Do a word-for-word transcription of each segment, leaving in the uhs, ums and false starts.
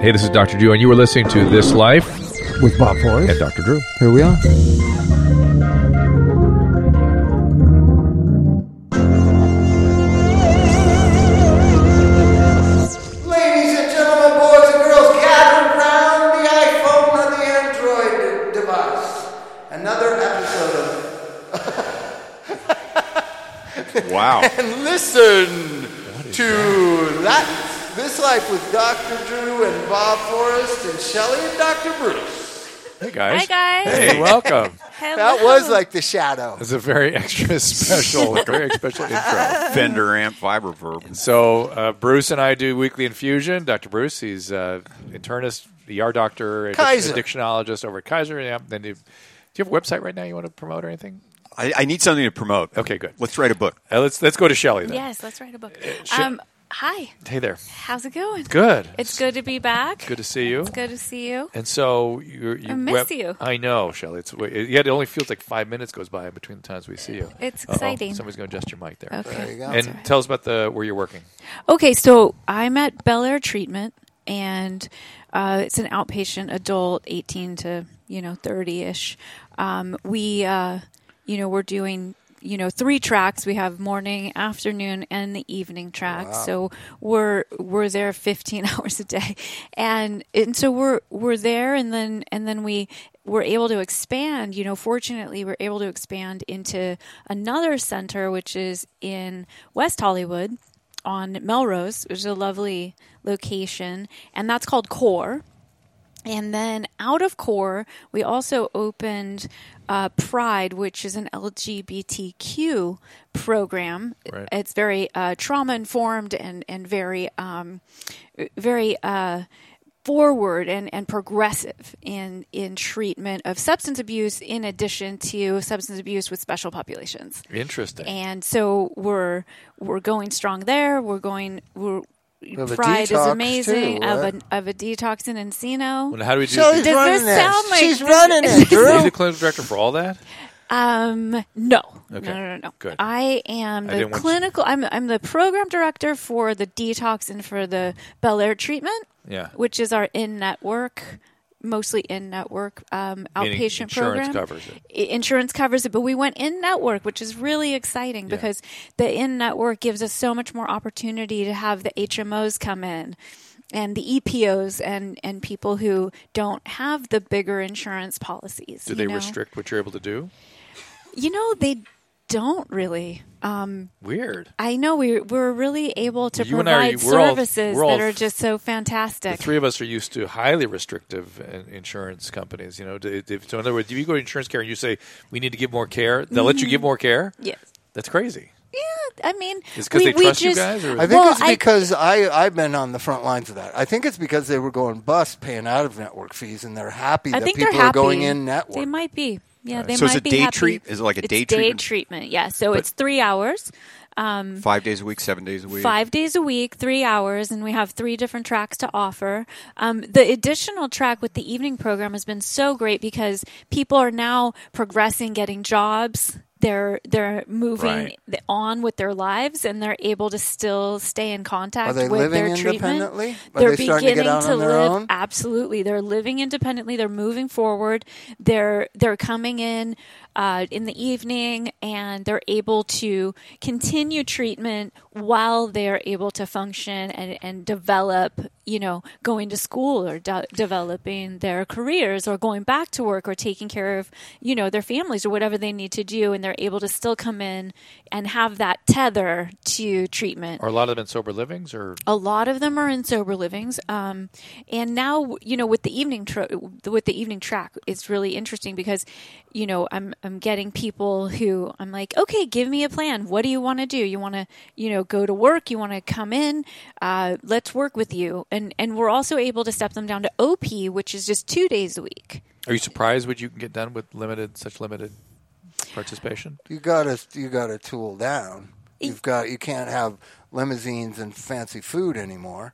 Hey, this is Doctor Drew, and you were listening to This Life with Bob Forrest and Doctor Drew. Here we are. Ladies and gentlemen, boys and girls, gathered around the iPhone or the Android device. Another episode of... Wow. And listen to that. This Life with Doctor Drew and Bob Forrest and Shelley and Doctor Bruce. Hey, guys. Hi, guys. Hey, welcome. Hello. That was like the shadow. It's a very extra special, very special intro. Fender amp fiber verb. So uh, Bruce and I do weekly infusion. Doctor Bruce, he's uh, internist, E R doctor, addic- Kaiser. addictionologist over at Kaiser. Yeah. Then you, do you have a website right now you want to promote or anything? I, I need something to promote. Okay, good. Let's write a book. Uh, let's let's go to Shelley then. Yes, let's write a book. sh- Um, hi. Hey there. How's it going? Good. It's good to be back. Good to see you. It's good to see you. And so you're, you I miss you. I know, Shelley. It's yet it only feels like five minutes goes by in between the times we see you. It's Uh-oh. exciting. Somebody's going to adjust your mic there. Okay. There you go. And That's all right. tell us about the where you're working. Okay, so I'm at Bel Air Treatment, and uh, it's an outpatient adult, eighteen to you know thirty ish. Um, we, uh, you know, we're doing. You know, three tracks. We have morning, afternoon, and the evening track. Wow. So we're we're there fifteen hours a day, and and so we're we're there, and then and then we we're able to expand. You know, fortunately, we're able to expand into another center, which is in West Hollywood on Melrose, which is a lovely location, and that's called Core. And then out of Core, we also opened uh, Pride, which is an L G B T Q program. Right. It's very uh, trauma informed and and very um, very uh, forward and, and progressive in in treatment of substance abuse, in addition to substance abuse with special populations. Interesting. And so we're we're going strong there. We're going we're have a Pride is detox, amazing. too, of right? a of a detox in Encino. Well, how do we do? Shelley's Does running this this. sound like- She's running it, Are you Drew. the clinical director for all that? Um, no, Okay. no, no, no, no. Good. I am I the didn't want you- clinical. I'm I'm the program director for the detox and for the Bel Air treatment, Yeah. which is our in network, mostly in network um, Meaning outpatient insurance program. covers it. I- Insurance covers it, but we went in network, which is really exciting Yeah. because the in network gives us so much more opportunity to have the H M Os come in. And the E P Os and, and people who don't have the bigger insurance policies. Do you they know? restrict what you're able to do? You know, they don't really. Um, Weird. I know we we're really able to Well, you and I are- provide we're all- services we're all that are f- just so The fantastic. three of us are used to highly restrictive uh, insurance companies. You know, to- if, so in other words, if you go to insurance care and you say we need to give more care, they'll let you give more care. Yes. That's crazy. Yeah, I mean, Is it 'cause we, they we trust you just, guys, or- I think Well, it's I- because I, I've been on the front lines of that. I think it's because they were going bust paying out of network fees, and they're happy I that think people they're are happy. going in network. They might be. Yeah, they So might is it be day happy. treat- is it like a It's day day treatment? treatment? Yeah. So it's three hours. Five days a week, seven days a week. Five days a week, three hours, and we have three different tracks to offer. Um, the additional track with the evening program has been so great because people are now progressing, getting jobs. They're they're moving Right. th- on with their lives, and they're able to still stay in contact Are they with living their treatment. independently? Are They're they starting to get beginning out to on their live own? absolutely. They're living independently. They're moving forward. They're they're coming in uh, in the evening, and they're able to continue treatment while they're able to function and, and develop. You know, going to school or de- developing their careers, or going back to work, or taking care of you know their families or whatever they need to do, and they're able to still come in and have that tether to treatment. Are a lot of them in sober livings, or A lot of them are in sober livings, um, and now you know with the evening tra- with the evening track, it's really interesting because you know I'm I'm getting people who I'm like, okay, give me a plan. What do you want to do? You want to you know go to work? You want to come in? Uh, let's work with you, and and we're also able to step them down to O P, which is just two days a week. are you surprised what you can get done with limited such limited participation? You gotta you gotta tool down. You've got you can't have limousines and fancy food anymore.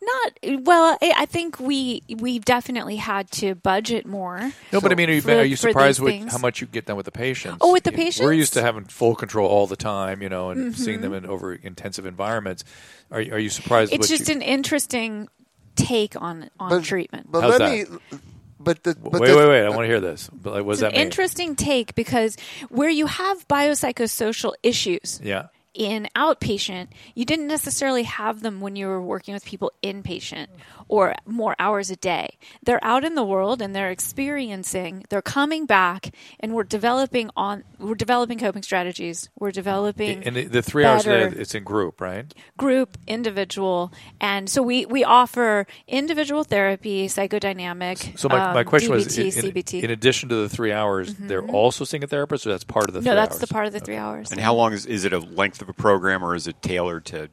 Not well. I I think we we've definitely had to budget more. No, but I mean, are you, for- are you for surprised these with things. how much you get done with the patients? Oh, with the You- We're patients? used to having full control all the time, you know, and seeing them Mm-hmm. in over intensive environments. Are, are you surprised? It's what just you, an interesting take on on But- treatment. But How's let me. But the but wait, the, wait, wait! I want to hear this. But like, what does It's that an mean? interesting take because where you have biopsychosocial issues Yeah. in outpatient, you didn't necessarily have them when you were working with people inpatient or more hours a day. They're out in the world and they're experiencing, they're coming back, and we're developing on we're developing coping strategies. We're developing And the, the three hours a better day, it's in group, right? group, individual, and so we, we offer individual therapy, psychodynamic. So my, my um, question D B was, T, in, C B T. in addition to the three hours, they're also seeing a therapist, or that's part of the no, three that's hours? the part of the three hours. And how long is is it a length of a program, or is it tailored to?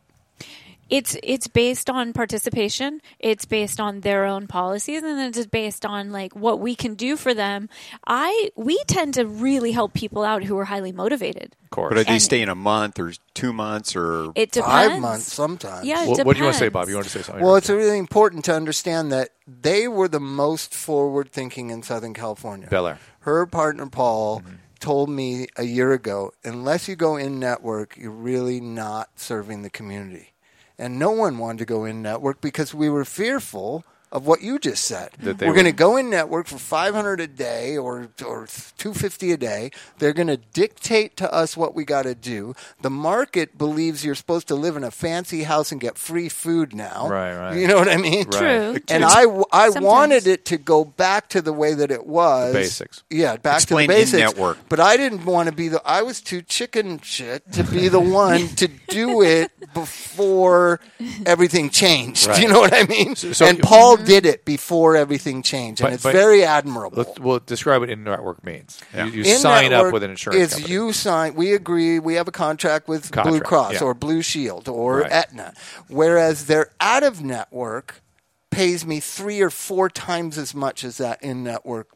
It's it's based on participation. It's based on their own policies, and then it's based on like what we can do for them. I we tend to really help people out who are highly motivated. Of course. But are they And- staying a month or two months or? It depends. five months sometimes. Yeah, it What, what do you want to say, depends. Bob? You want to say something? Well, it's really important to understand that they were the most forward-thinking in Southern California. Bel Air. Her partner, Paul, told me a year ago, unless you go in-network, you're really not serving the community. And no one wanted to go in-network because we were fearful of what you just said. That they We're going to would- go in-network for five hundred dollars a day or or two hundred fifty dollars a day. They're going to dictate to us what we got to do. The market believes you're supposed to live in a fancy house and get free food now. Right, right. You know what I mean? True. And I, I Sometimes. wanted it to go back to the way that it was. The basics. Yeah, back Explain to the basics. in-network. But I didn't want to be the. I was too chicken shit to be the one to do it before everything changed. Right. Do you know what I mean? So- so- and Paul did it before everything changed, and But- it's but- very admirable. Let's, well, describe what in-network means. Yeah. You, you sign up In-network with an insurance is company. you sign. We agree. We have a contract with Blue Contract, Cross yeah. or Blue Shield or Right. Aetna, whereas their out of network pays me three or four times as much as that in network.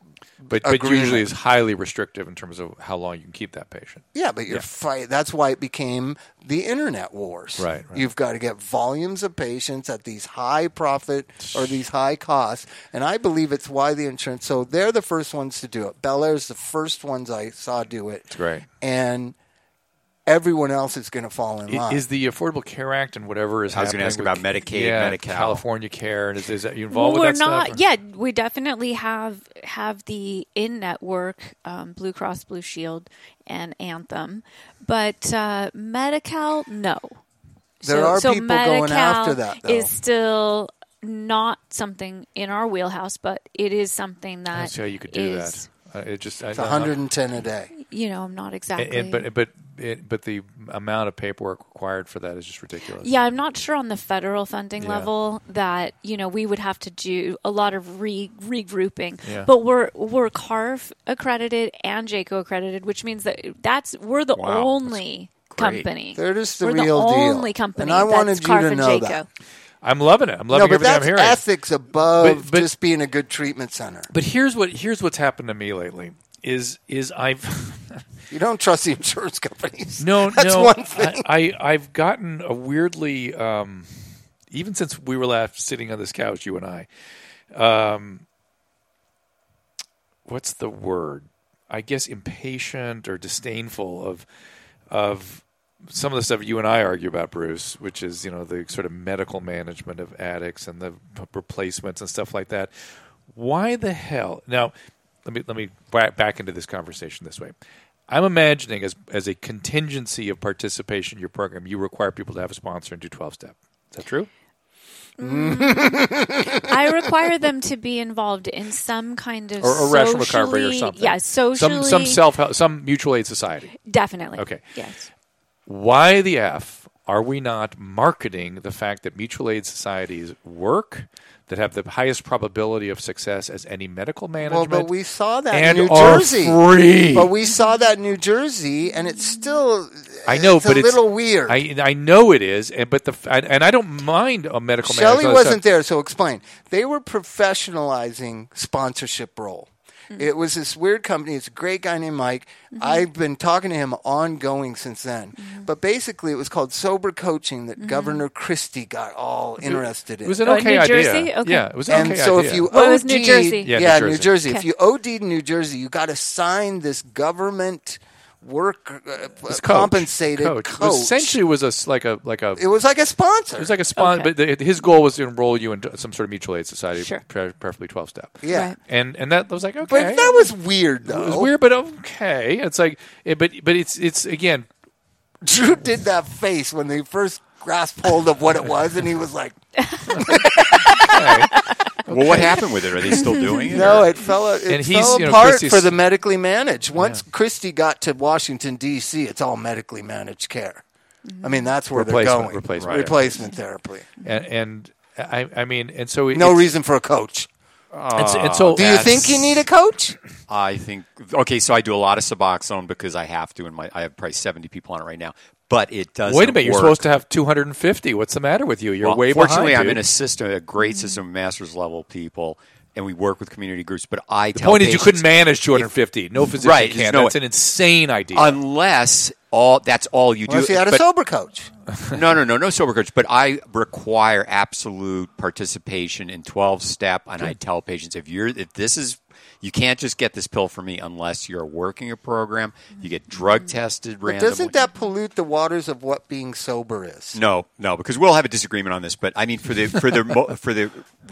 but but agreement. usually is highly restrictive in terms of how long you can keep that patient. Yeah, but you're Yeah. fight. That's why it became the internet wars. Right, right. You've got to get volumes of patients at these high profit or these high costs, and I believe it's why the insurance. So they're the first ones to do it. Bel Air's the first ones I saw do it. It's great. And everyone else is going to fall in I- line. Is the Affordable Care Act and whatever is I was happening gonna ask with- about Medicaid, yeah, Medi-Cal. California Care, and is, is that you involved Well, we're with that not. stuff? or- Yeah, we definitely have have the in network um, Blue Cross Blue Shield and Anthem, but uh, Medi-Cal, no. There so, are so people going Medi-Cal after that, though. is still not something in our wheelhouse, but it is something I don't that see how you could do is, that. Uh, it just I it's don't one know. hundred ten a day. You know, I'm not And, exactly. and, but but it, but the amount of paperwork required for that is just ridiculous. Yeah, I'm not sure on the federal funding Yeah. level that you know we would have to do a lot of re regrouping. Yeah. But we're we're C A R F accredited and J C O accredited, which means that that's we're the Wow, only great. company. They're just the we're real the deal. only company And I that's wanted you C A R F to and know J C O. that. I'm loving it. I'm loving No, but everything that's I'm hearing. ethics above But- but- just being a good treatment center. But here's what here's what's happened to me lately is is I've You don't trust the insurance companies. no That's no one thing. I, I I've gotten a weirdly um, even since we were last sitting on this couch, you and I. Um, what's the word? I guess impatient or disdainful of of some of the stuff you and I argue about, Bruce, which is, you know, the sort of medical management of addicts and the p- replacements and stuff like that. Why the hell? Now, let me let me back back into this conversation this way. I'm imagining as as a contingency of participation in your program, you require people to have a sponsor and do twelve step. Is that true? I require them to be involved in some kind of Or, or rational recovery or socially- something? Yeah, socially. Some some self help, some mutual aid society. Definitely. Okay. Yes. Why the F are we not marketing the fact that mutual aid societies work, that have the highest probability of success as any medical Well, management, but we saw that and in New are Jersey. free? But we saw that in New Jersey, and it's still. I know, it's but a it's little weird. I, I know it is, and but the and, and I don't mind a medical Shelley management. wasn't there, so explain. They were professionalizing sponsorship role. It was this weird company. It's a great guy named Mike. I've been talking to him ongoing since then. But basically, it was called Sober Coaching that Governor Christie got all interested in. It was an Oh, okay New idea. Jersey? Okay. Yeah, it was an and okay so idea. if you Well, it OD'd, was New Jersey. Yeah, yeah, New New Jersey. Jersey. Okay. If you OD'd in New Jersey, you got to sign this government work uh, It's coach. compensated coach. coach. It was essentially, was a s- like a like a. It was like a sponsor. It was like a spawn, Okay. but the, his goal was to enroll you into some sort of mutual aid society, Sure. pre- preferably twelve step. yeah. Right. And and that was like okay, But that was weird, though. it was weird, but okay. It's like, it, but but it's it's again. Drew did that face when they first grasped hold of what it was, and he was like, Okay. Well, what happened with it? Are they still doing it? no, or- it fell, it And he's, fell you know, apart Christie's- for the medically managed. Once Christie got to Washington, D C, it's all medically managed care. I mean, that's where they're Replacement- going. replacement Right. replacement therapy. and and I I mean, and so No it's, reason for a coach. And so, and so Do you That's- think you need a coach? I think okay, so I do a lot of Suboxone because I have to, and my I have probably seventy people on it right now. But it does. wait a minute, you're work. supposed to have two hundred fifty. What's the matter with you? You're Well, way fortunately, behind. I'm dude. in a system, a great system of master's level people, and we work with community groups. But I The tell point is, you patients, couldn't manage two hundred fifty. No physician Right, can. there's no That's way. an insane idea. unless all that's all you do. Unless you had a But- sober coach. no, no, no, no sober coach. But I require absolute participation in twelve step, and I tell patients if you're if this is. You can't just get this pill from me unless you're working a program. You get drug tested But randomly. doesn't that pollute the waters of what being sober is? No, no, because we'll have a disagreement on this. But I mean, for the for the mo- for the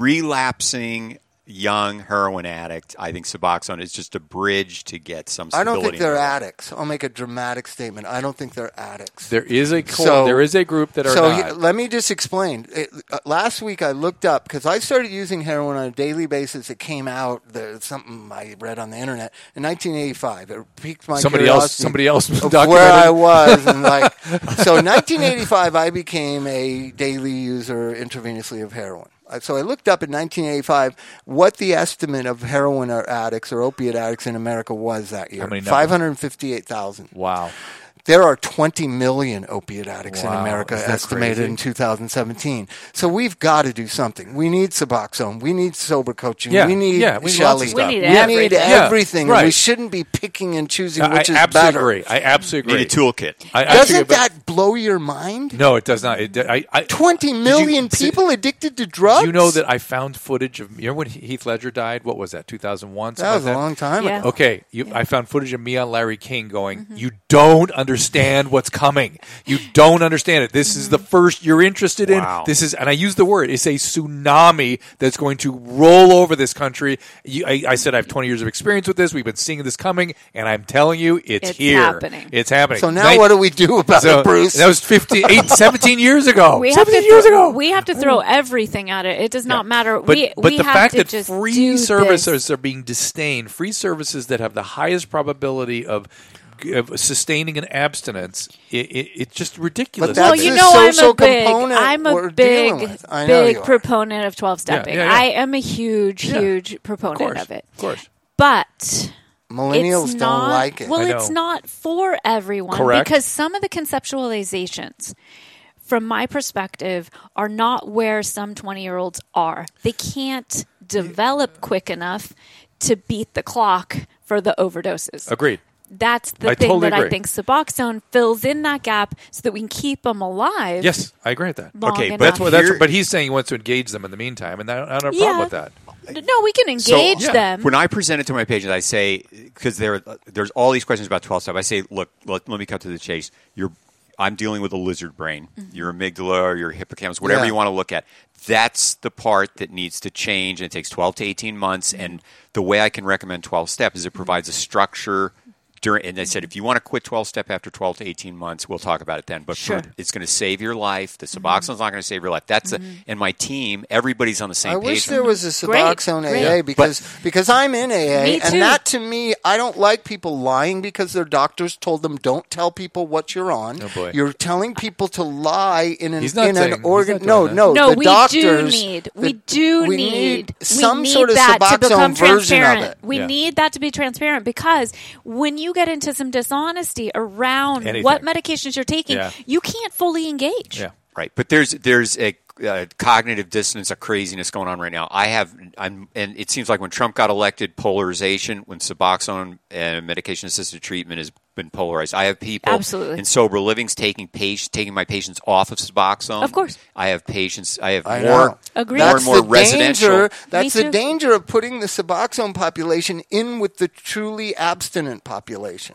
relapsing young heroin addict, I think Suboxone is just a bridge to get some I stability. don't think in they're their life. addicts. I'll make a dramatic statement. I don't think they're addicts. there is a co- So- there is a group that are so not. he- let me just explain. It, uh, last week I looked up because I started using heroin on a daily basis. It came out the, something I read on the internet in nineteen eighty-five. It piqued my Somebody else- curiosity somebody else of documented. where I was, and like so. In nineteen eighty-five, I became a daily user intravenously of heroin. Uh, So I looked up in nineteen eighty-five what the estimate of heroin or addicts or opiate addicts in America was that year. How many numbers? five hundred fifty-eight thousand. Wow. There are twenty million opiate addicts in Wow. America, Is that estimated crazy? in two thousand seventeen. So we've got to do something. We need Suboxone. We need sober coaching. Yeah, we need yeah, we need Shelley. lots of stuff. We need We need everything. Yeah, everything. right. We shouldn't be picking and choosing I which is absolutely better. agree. I absolutely agree. Need a toolkit. I actually- Doesn't but- that blow your mind? No, it does not. It, I, I, Twenty Did million you- people addicted to drugs. Do you know that I found footage of? You know when Heath Ledger died? What was that? two thousand one. that was a long time Yeah. ago? Okay, you, I found footage of me on Larry King going, "You don't understand what's coming. You don't understand it. This is the first you're interested Wow. in. This is," and I use the word. It's a tsunami that's going to roll over this country. You, I, I said I have twenty years of experience with this. We've been seeing this coming, and I'm telling you, it's, It's here. happening. It's happening. So now Nin- what do we do about so it, Bruce? That was fifteen, eight, seventeen years ago. We have to seventeen years throw, ago. we have to throw everything at it. It does not Yeah. matter. But, we but we the have fact to that just free do services this. are being disdained, free services that have the highest probability of, of sustaining an abstinence, it, it, it's just ridiculous. But that's Well, you the know, I'm social a big, component I'm we're a big, dealing with. I know big you are. proponent of twelve stepping. Yeah, yeah, yeah. I am a huge, Yeah. huge of proponent course, of it. of course. But Millennials it's don't not, like it. Well, I it's know. not for everyone Correct. because some of the conceptualizations, from my perspective, are not where some twenty-year-olds are. They can't develop quick enough to beat the clock for the overdoses. Agreed. That's the I thing totally that I agree. think Suboxone fills in that gap so that we can keep them alive. Yes, I agree with that. long Okay, enough. but That's what. That's. Here- But he's saying he wants to engage them in the meantime, and I don't I don't have a Yeah. problem with that. No, we can engage yeah. them. When I present it to my patients, I say because there there's all these questions about twelve step. I say, look, let, let me cut to the chase. You're I'm dealing with a lizard brain. Mm-hmm. Your amygdala or your hippocampus, whatever Yeah. you want to look at. That's the part that needs to change, and it takes twelve to eighteen months. Mm-hmm. And the way I can recommend twelve step is it provides a structure. During, and they said, if you want to quit twelve step after twelve to eighteen months, we'll talk about it then. But Sure. for, it's going to save your life. The Suboxone's not going to save your life. That's a, and my team, everybody's on the same I page. wish there was a Great, Suboxone great. A A because because I'm in A A, Me and too. that to me, I don't like people lying because their doctors told them don't tell people what you're on. Oh, boy. You're telling people to lie in an He's not in saying- an he's organ. not No, doing that. no, No, the we doctors. do need. We the- do we need some we need sort of that to become Suboxone version of transparent. it. We Yeah. need that to be transparent because when you get into some dishonesty around Anything. what medications you're taking, Yeah. you can't fully engage. Yeah. Right, but there's there's a uh, cognitive dissonance, a craziness going on right now. I have, I'm, and it seems like when Trump got elected, polarization, when Suboxone and medication-assisted treatment has been polarized. I have people Absolutely. in sober livings taking patient, taking my patients off of Suboxone. Of course. I have patients. I have I more, know. Agreed. more That's and more the residential. danger. That's Me the too. danger of putting the Suboxone population in with the truly abstinent population.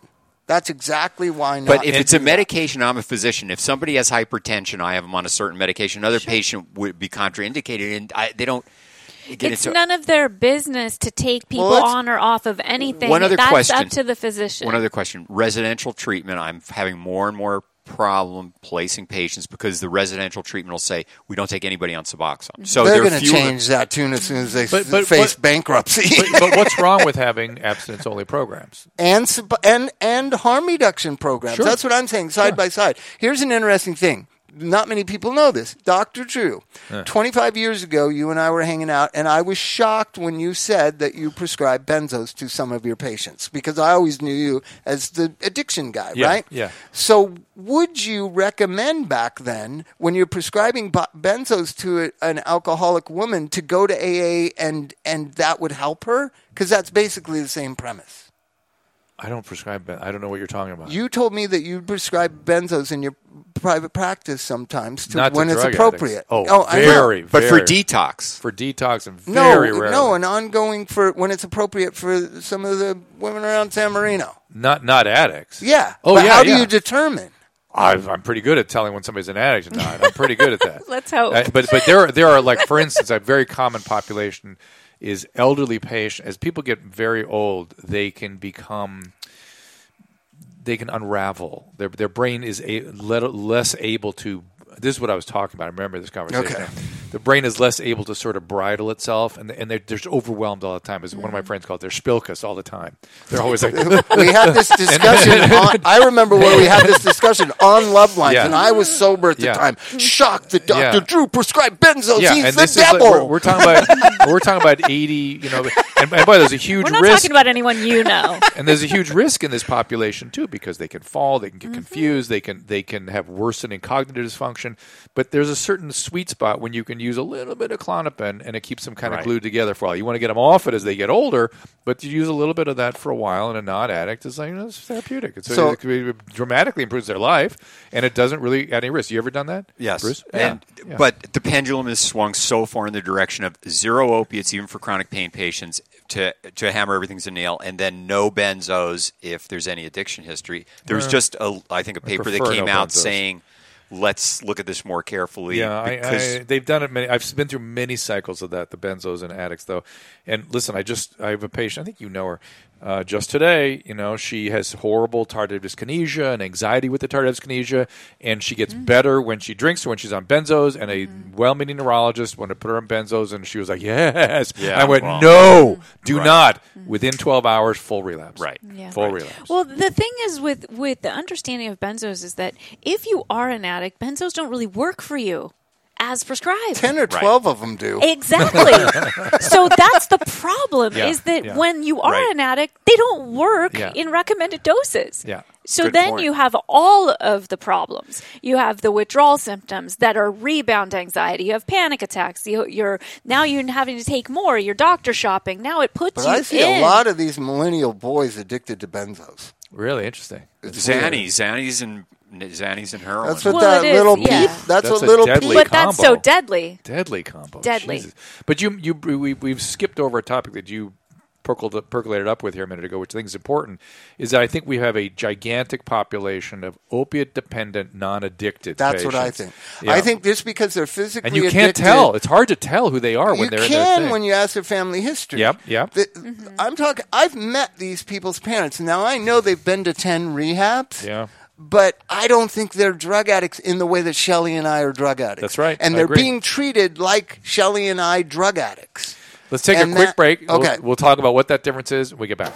That's exactly why not. But if to it's a do that. medication, I'm a physician. If somebody has hypertension, I have them on a certain medication. Another patient would be contraindicated, and I, they don't. Again, It's a- none of their business to take people Well, let's- on or off of anything. One other That's question. up to the physician. One other question. Residential treatment, I'm having more and more problem placing patients because the residential treatment will say, we don't take anybody on Suboxone. So They're there are going to fewer- change that tune as soon as they But- s- but- face but- bankruptcy. but, but what's wrong with having abstinence-only programs? and sub- and and harm reduction programs. Sure. That's what I'm saying, side by side. Here's an interesting thing. Not many people know this. Doctor Drew, twenty-five years ago, you and I were hanging out, and I was shocked when you said that you prescribed benzos to some of your patients because I always knew you as the addiction guy, Yeah, right? yeah. So would you recommend back then, when you're prescribing b- benzos to a, an alcoholic woman, to go to A A and, and that would help her? Because that's basically the same premise. I don't prescribe. Ben- I don't know what you're talking about. You told me that you prescribe benzos in your private practice sometimes to, Not to when it's drug appropriate. addicts. Oh, I know. very, But for very. detox. for detox and No, very rarely. no, an ongoing for when it's appropriate for some of the women around San Marino. not not addicts. Yeah. Oh, but yeah, how do yeah. you determine? I've, I'm pretty good at telling when somebody's an addict or not. I'm pretty good at that. Let's hope. Uh, but but there are, there are like, for instance, a very common population is elderly patients. As people get very old, they can become they can unravel. Their their brain is a, let, less able to. This is what I was talking about. I remember this conversation. Okay. The brain is less able to sort of bridle itself, and and they're, they're just overwhelmed all the time. As one of my friends called, it, they're spilkus all the time. They're always like, We had this discussion. on, I remember where we had this discussion on Love Lines, Yeah. and I was sober at the Yeah. time, shocked that Doctor Yeah. Drew prescribed benzos. yeah, He's and the this is like, devil. we're, we're talking about we're talking about eighty. You know, and, and by the way, there's a huge We're not risk. talking about anyone you know. And there's a huge risk in this population too, because they can fall, they can Mm-hmm. get confused, they can they can have worsening cognitive dysfunction. But there's a certain sweet spot when you can use a little bit of Klonopin and it keeps them kind of Right. glued together for a while. You want to get them off it as they get older, but you use a little bit of that for a while. And a non-addict is like, you know, it's therapeutic. It's So- it, it dramatically improves their life, and it doesn't really add any risk. You ever done that? Yes. Bruce? And, Yeah. Yeah. But the pendulum has swung so far in the direction of zero opiates, even for chronic pain patients, to to hammer everything's a nail, and then no benzos if there's any addiction history. There was just, a, I think, a paper that prefer came no out benzos. saying, let's look at this more carefully. Yeah, I, because I, they've done it many. I've been through many cycles of that, the benzos and addicts, though. And listen, I just I have a patient. I think you know her. Uh, just today, you know, she has horrible tardive dyskinesia and anxiety with the tardive dyskinesia, and she gets better when she drinks or when she's on benzos. And a well-meaning neurologist wanted to put her on benzos, and she was like, "Yes." Yeah, I went, well, "No, do Right. not." Within twelve hours, full relapse. Right. Yeah. Full Right. relapse. Well, the thing is with with the understanding of benzos is that if you are an addict, benzos don't really work for you as prescribed. Ten or twelve of them do. Exactly. So that's the problem Yeah, is that yeah. when you are Right. an addict, they don't work Yeah. in recommended doses. Yeah. So Good then point. you have all of the problems. You have the withdrawal symptoms that are rebound anxiety. You have panic attacks. You, you're now you're having to take more. You're doctor shopping. Now it puts But you I see in. a lot of these millennial boys addicted to benzos. Really interesting. It's weird. Xannies, Xannies and Xannies and heroin. That's what Well, that it is, little yeah. peep. That's, That's what a little deadly peep. but that's so combo. deadly. Deadly combo. Deadly. Jesus. But you, you, we, we've skipped over a topic that you percolated, percolated up with here a minute ago, which I think is important, is that I think we have a gigantic population of opiate-dependent, non-addicted That's patients. what I think. Yeah. I think just because they're physically And you can't addicted, tell. It's hard to tell who they are when you they're in their can thing. when you ask their family history. Yep, yep. The- I'm talking. I've met these people's parents. Now I know they've been to ten rehabs. Yeah. But I don't think they're drug addicts in the way that Shelley and I are drug addicts. That's right. And I they're agree. being treated like Shelley and I drug addicts. Let's take And a quick that- break. We'll- okay. We'll, talk about what that difference is when we get back.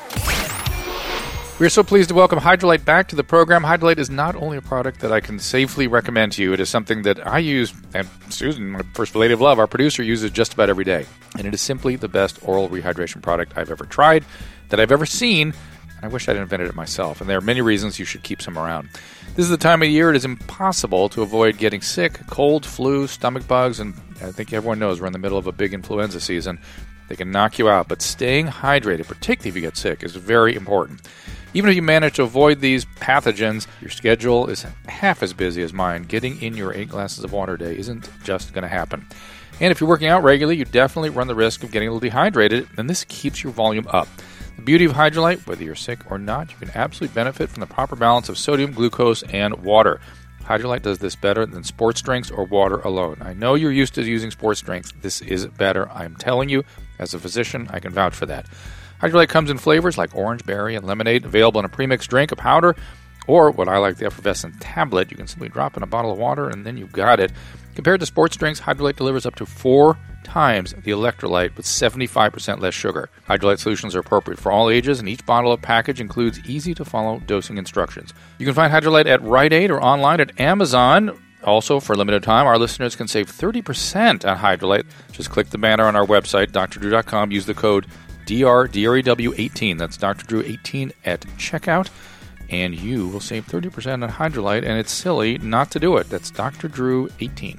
We are so pleased to welcome Hydrolite back to the program. Hydrolite is not only a product that I can safely recommend to you, it is something that I use, and Susan, my first lady of love, our producer, uses just about every day. And it is simply the best oral rehydration product I've ever tried, that I've ever seen. I wish I'd invented it myself, and there are many reasons you should keep some around. This is the time of year it is impossible to avoid getting sick, cold, flu, stomach bugs, and I think everyone knows we're in the middle of a big influenza season. They can knock you out, but staying hydrated, particularly if you get sick, is very important. Even if you manage to avoid these pathogens, your schedule is half as busy as mine. Getting in your eight glasses of water a day isn't just going to happen. And if you're working out regularly, you definitely run the risk of getting a little dehydrated, and this keeps your volume up. The beauty of Hydrolyte, whether you're sick or not, you can absolutely benefit from the proper balance of sodium, glucose, and water. Hydrolyte does this better than sports drinks or water alone. I know you're used to using sports drinks. This is better. I'm telling you, as a physician, I can vouch for that. Hydrolyte comes in flavors like orange, berry, and lemonade, available in a premixed drink, a powder, or what I like, the effervescent tablet. You can simply drop in a bottle of water, and then you've got it. Compared to sports drinks, Hydrolyte delivers up to four times the electrolyte with seventy-five percent less sugar. Hydrolyte solutions are appropriate for all ages, and each bottle of package includes easy-to-follow dosing instructions. You can find Hydrolyte at Rite Aid or online at Amazon. Also, for a limited time, our listeners can save thirty percent on Hydrolyte. Just click the banner on our website, d r drew dot com. Use the code D R D R E W eighteen. That's D R Drew eighteen at checkout. And you will save thirty percent on Hydrolyte, and it's silly not to do it. That's D R Drew eighteen.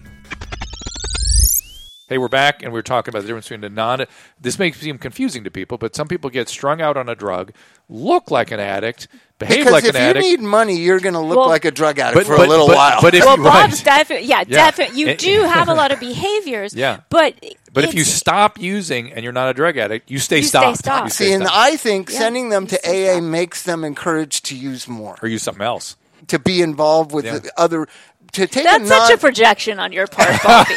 Hey, we're back, and we're talking about the difference between a non... This may seem confusing to people, but some people get strung out on a drug, look like an addict, behave because like an if addict. you need money, you're going to look Well, like a drug addict but- for but- a little but- while. but if Well, you- Bob's right. definitely, yeah, Yeah. definitely. You And- do have a lot of behaviors. Yeah. But But if you it's- stop using and you're not a drug addict, you stay You stay stopped. stopped. You stay See, and stopped. I think Yeah, sending them you to stay A A stopped. makes them encouraged to use more, Or use something else. to be involved with Yeah. the other, to take That's a such non- a projection on your part, Bobby.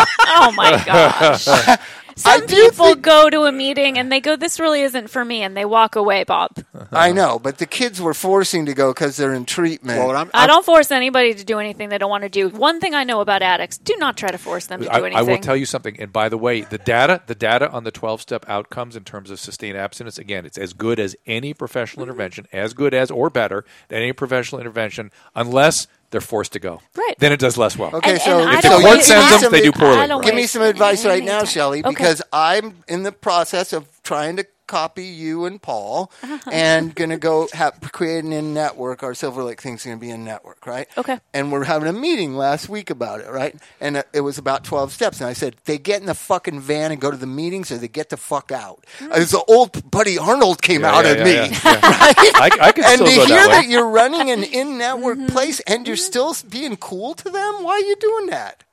Oh my gosh. Some do people think- go to a meeting and they go, "This really isn't for me," and they walk away, Bob. I know, but the kids were forcing to go because they're in treatment. Well, what I'm, I don't force anybody to do anything they don't want to do. One thing I know about addicts: do not try to force them to do I, anything. I will tell you something. And by the way, the data, the data on the twelve-step outcomes in terms of sustained abstinence, again, it's as good as any professional intervention, as good as or better than any professional intervention, unless they're forced to go. Right. Then it does less well. Okay, And- so and I if don't the wait- court sends sends them, they do poorly. I don't Give me wait some advice right any now, time. Shelley, Okay. because I'm in the process of trying to copy you and Paul, and going to go have, create an in-network. Our Silver Lake thing's going to be in-network, right? Okay. And we're having a meeting last week about it, right? And uh, it was about twelve steps. And I said, they get in the fucking van and go to the meetings, or they get the fuck out. Mm. Uh, It's the old Buddy Arnold came Yeah, out yeah, at yeah, me. yeah, yeah. I, I can And still to go hear that way. that you're running an in-network Mm-hmm. place and you're still being cool to them, why are you doing that?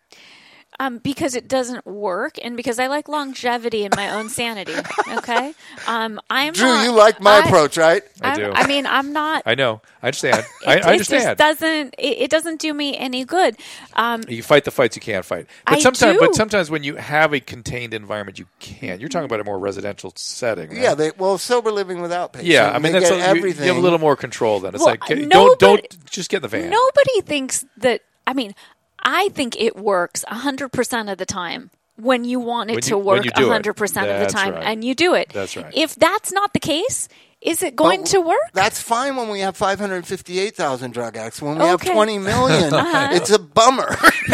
Um, because it doesn't work, and because I like longevity in my own sanity. Okay, um, I'm Drew, not, you like my I- approach, right? I I'm- do. I mean, I'm not. I know. I understand. It, I, I it understand. just doesn't. It, it doesn't do me any good. Um, You fight the fights you can't fight. But I sometimes, do. but sometimes when you have a contained environment, you can. You're talking about a more residential setting. Right? Yeah, they well sober living with outpatient. Yeah, I mean they that's get a, you- everything. You have a little more control then. It's Well, like get- nobody- don't don't just get in the van. Nobody thinks that. I mean, I think it works one hundred percent of the time when you want it When to you- when work you do it. one hundred percent of the That's time, right. and you do it. That's right. If that's not the case, is it going But to work? That's fine when we have five hundred fifty-eight thousand drug addicts. When we have Okay. twenty million, Uh-huh. it's a bummer.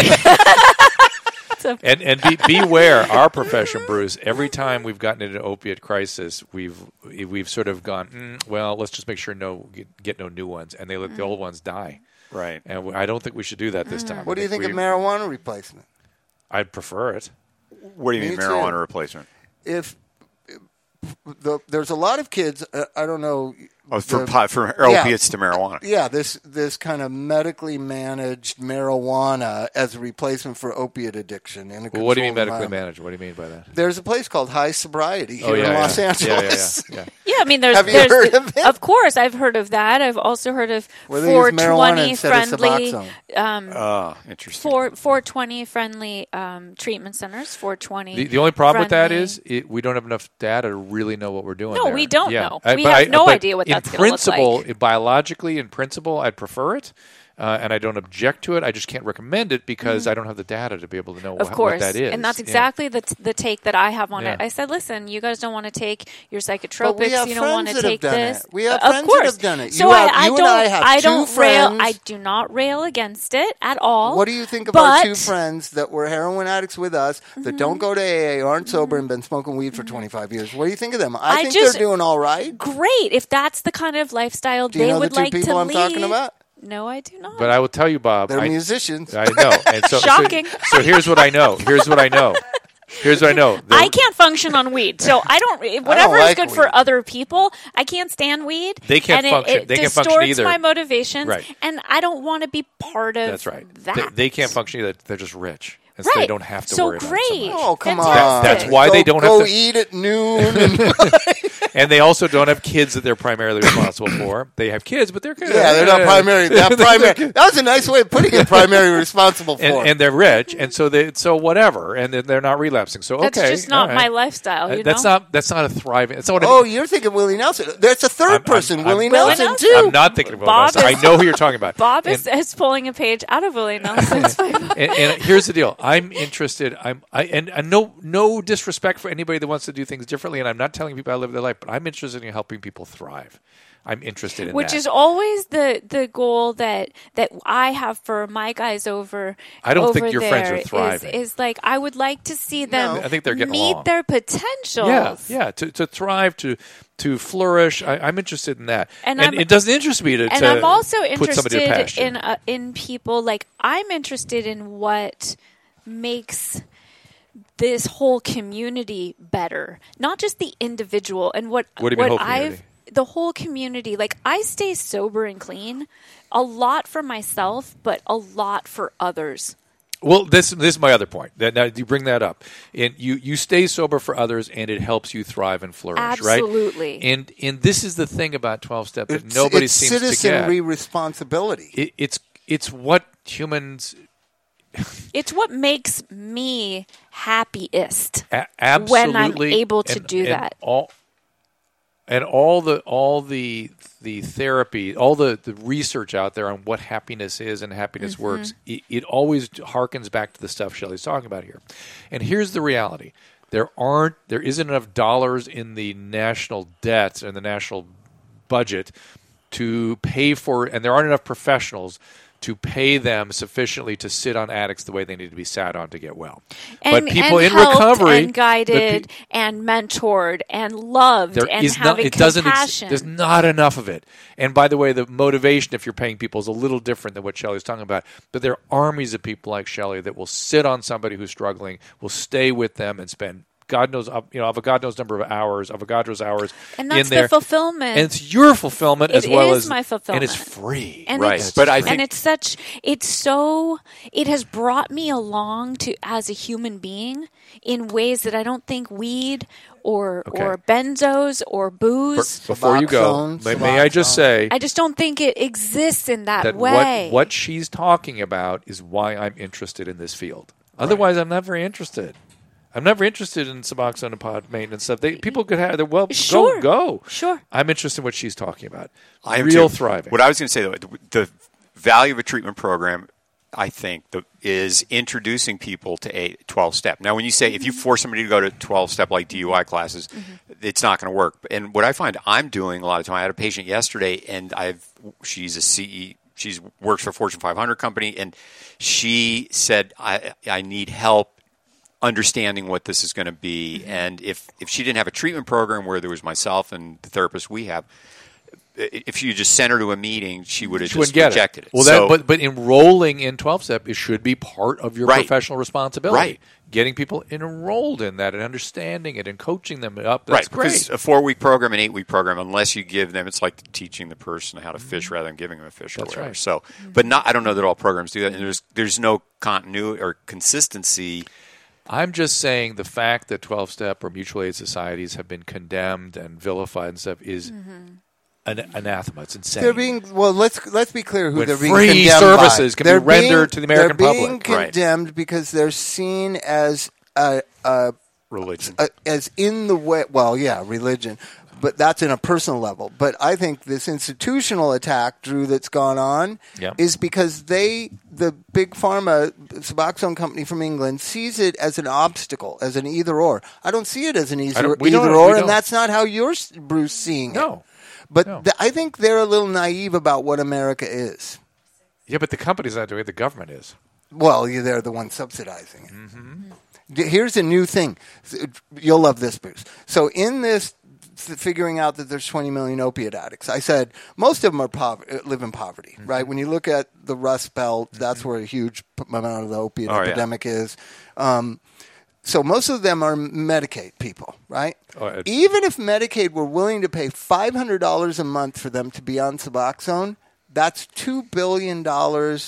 So- And and be, beware, our profession, Bruce. Every time we've gotten into an opiate crisis, we've we've sort of gone, mm, well, let's just make sure no get, get no new ones, and they let the old ones die. right. And I don't think we should do that this time. What do I you think we, of marijuana replacement? I'd prefer it. What do you Me mean too. marijuana replacement? If the, there's a lot of kids, uh, I don't know. Oh, from the- pot, from yeah. opiates to marijuana. Yeah, this this kind of medically managed marijuana as a replacement for opiate addiction. In a Well, what do you mean controlled medically environment. managed? What do you mean by that? There's a place called High Sobriety here oh yeah, in yeah. Los yeah, Angeles. yeah, yeah, yeah. Yeah, I mean, there's. Have you there's heard of it? Of course, I've heard of that. I've also heard of Where they use marijuana four twenty instead of friendly, Suboxone. um, Ah, interesting. four four twenty friendly um, treatment centers. Four twenty. The, the only problem with that friendly. is it, we don't have enough data to really know what we're doing. No, there. we don't Yeah. know. I- We but have I- no but idea what in that's gonna look principle, like. biologically, in principle, I'd prefer it, uh, and I don't object to it. I just can't recommend it because I don't have the data to be able to know Mm-hmm. Of wh- course, what that is. and that's Yeah. exactly the t- the take that I have on it. Yeah. I said, listen, you guys don't want to take your But psychotropics. we have You don't want friends to that have take done this. it. We have of friends that course. have done it. So You I, have- I you and don't. I have I two don't rail. friends. I do not rail against it at all. What do you think of our two but- friends that were heroin addicts with us that don't go to A A, aren't sober, and been smoking weed for twenty-five years? What do you think of them? I, I think just- they're doing all right. Great, if that's the kind of lifestyle Do you they know the would two like people to I'm lead. talking about? No, I do not. But I will tell you, Bob. They're I, musicians. I know. And so, so- Shocking. So, here's what I know. Here's what I know. Here's what I know. The- I can't function on weed, so I don't. Whatever like is good weed. for other people, I can't stand weed. They can't and function- It, it they can't distorts function either. my motivations, Right. and I don't want to be part of That's right. that. They, they can't function either. They're just rich. and so right. they don't have to so worry great. about it so much. Oh, come Fantastic. on. That's why go, they don't go have to eat at noon. And And they also don't have kids that they're primarily responsible for. They have kids, but they're yeah, they're not primary. They're not primary. That was a nice way of putting it. Primary responsible for. and, and they're rich, and so they so whatever, and they're not relapsing. So okay, That's just not all my right. lifestyle. You Uh, that's know? not that's not a thriving. That's not what oh, it, you're thinking Willie Nelson. There's a 3rd I'm- person, I'm- Willie I'm- Willie Nelson, Nelson? too. I'm not thinking about Bob Bob is- I know who you're talking about. Bob and, is, is pulling a page out of Willie Nelson's book. and, and here's the deal. I'm interested. I'm I and, and no no disrespect for anybody that wants to do things differently. And I'm not telling people how to live their life, but I'm interested in helping people thrive. I'm interested in Which that. is always the, the goal that that I have for my guys over. I don't think over your friends are there thriving. Is, is like I would like to see them. No. I think they're getting meet along. their potentials. Yeah, yeah. To, to thrive, to to flourish. I, I'm interested in that, And and, I'm- it doesn't interest me to. And to I'm also put somebody to interested pasture. in uh, in people. Like I'm interested in what makes this whole community better, not just the individual. And what What do you mean what whole I've community? the whole community. Like I stay sober and clean, a lot for myself, but a lot for others. Well, this this is my other point. That now you bring that up, and you, you stay sober for others, and it helps you thrive and flourish, right? Absolutely. And and this is the thing about twelve step that It's- nobody it's seems to citizenry get. responsibility. It, it's it's what humans It's what makes me happiest. a- absolutely When I'm able to and- do and that. all and all the all the the therapy, all the, the research out there on what happiness is and happiness Mm-hmm. works, it, it always harkens back to the stuff Shelley's talking about here. And here's the reality: there aren't, there isn't enough dollars in the national debt and the national budget to pay for, and there aren't enough professionals to pay them sufficiently to sit on addicts the way they need to be sat on to get well. And, but people and in helped recovery, and the guided pe- and mentored and loved there and is not. having It doesn't. Ex- compassion. there's not enough of it. And by the way, the motivation, if you're paying people, is a little different than what Shelley's talking about. But there are armies of people like Shelley that will sit on somebody who's struggling, will stay with them, and spend God knows, you know, of a God knows number of hours, Avogadro's hours And that's in there. the fulfillment. And it's your fulfillment It as well is as my fulfillment. and it's free. And Right. it's- But I and think- it's such it's so it has brought me along to as a human being in ways that I don't think weed or Okay. or benzos or booze. Before you go, Suboxone, may, may I just say I just don't think it exists in that, that way. what what she's talking about is why I'm interested in this field. Otherwise, I'm not very interested. I'm never interested in Suboxone and pod maintenance stuff. They, people could have, well, Sure. go, go. Sure. I'm interested in what she's talking about. I am Real too. thriving. What I was going to say, though, the, the value of a treatment program, I think, the, is introducing people to a twelve-step. Now, when you say if you force somebody to go to twelve-step like D U I classes, it's not going to work. And what I find I'm doing a lot of time, I had a patient yesterday, and I've she's a C E. She's works for a Fortune five hundred company, and she said, I, I need help understanding what this is going to be. And if, if she didn't have a treatment program where there was myself and the therapist we have, if you just sent her to a meeting, she would have She just wouldn't get rejected it. Well, So- that, but but enrolling in twelve-step, it should be part of your Right. professional responsibility. Right. Getting people enrolled in that and understanding it and coaching them up. That's right, because great. a four-week program, an eight-week program, unless you give them, it's like teaching the person how to fish rather than giving them a fish or That's whatever. right. So, but not, I don't know that all programs do that, and there's there's no continuity or consistency. I'm just saying the fact that twelve-step or mutual aid societies have been condemned and vilified and stuff is an anathema. It's insane. They're being well. Let's let's be clear who When they're being free condemned services by. can be They're rendered to the American they're being public. Right. condemned because they're seen as a, a, religion. a as in the way. Well, yeah, religion, but that's in a personal level. But I think this institutional attack, Drew, that's gone on, Yeah. is because they, the big pharma Suboxone company from England, sees it as an obstacle, as an either or. I don't see it as an either, don't- we don't- either we or, don't. and that's not how you're, Bruce, seeing it. No. But No. th- I think they're a little naive about what America is. Yeah, but the company's not doing it. The government is. Well, you- they're the ones subsidizing it. Mm-hmm. D- Here's a new thing. You'll love this, Bruce. So in this, f- figuring out that there's twenty million opiate addicts, I said most of them are pov- live in poverty, Mm-hmm. right? When you look at the Rust Belt, that's where a huge p- amount of the opiate Oh, yeah. epidemic is. Um, so most of them are Medicaid people, right? Oh, it- Even if Medicaid were willing to pay five hundred dollars a month for them to be on Suboxone, that's two billion dollars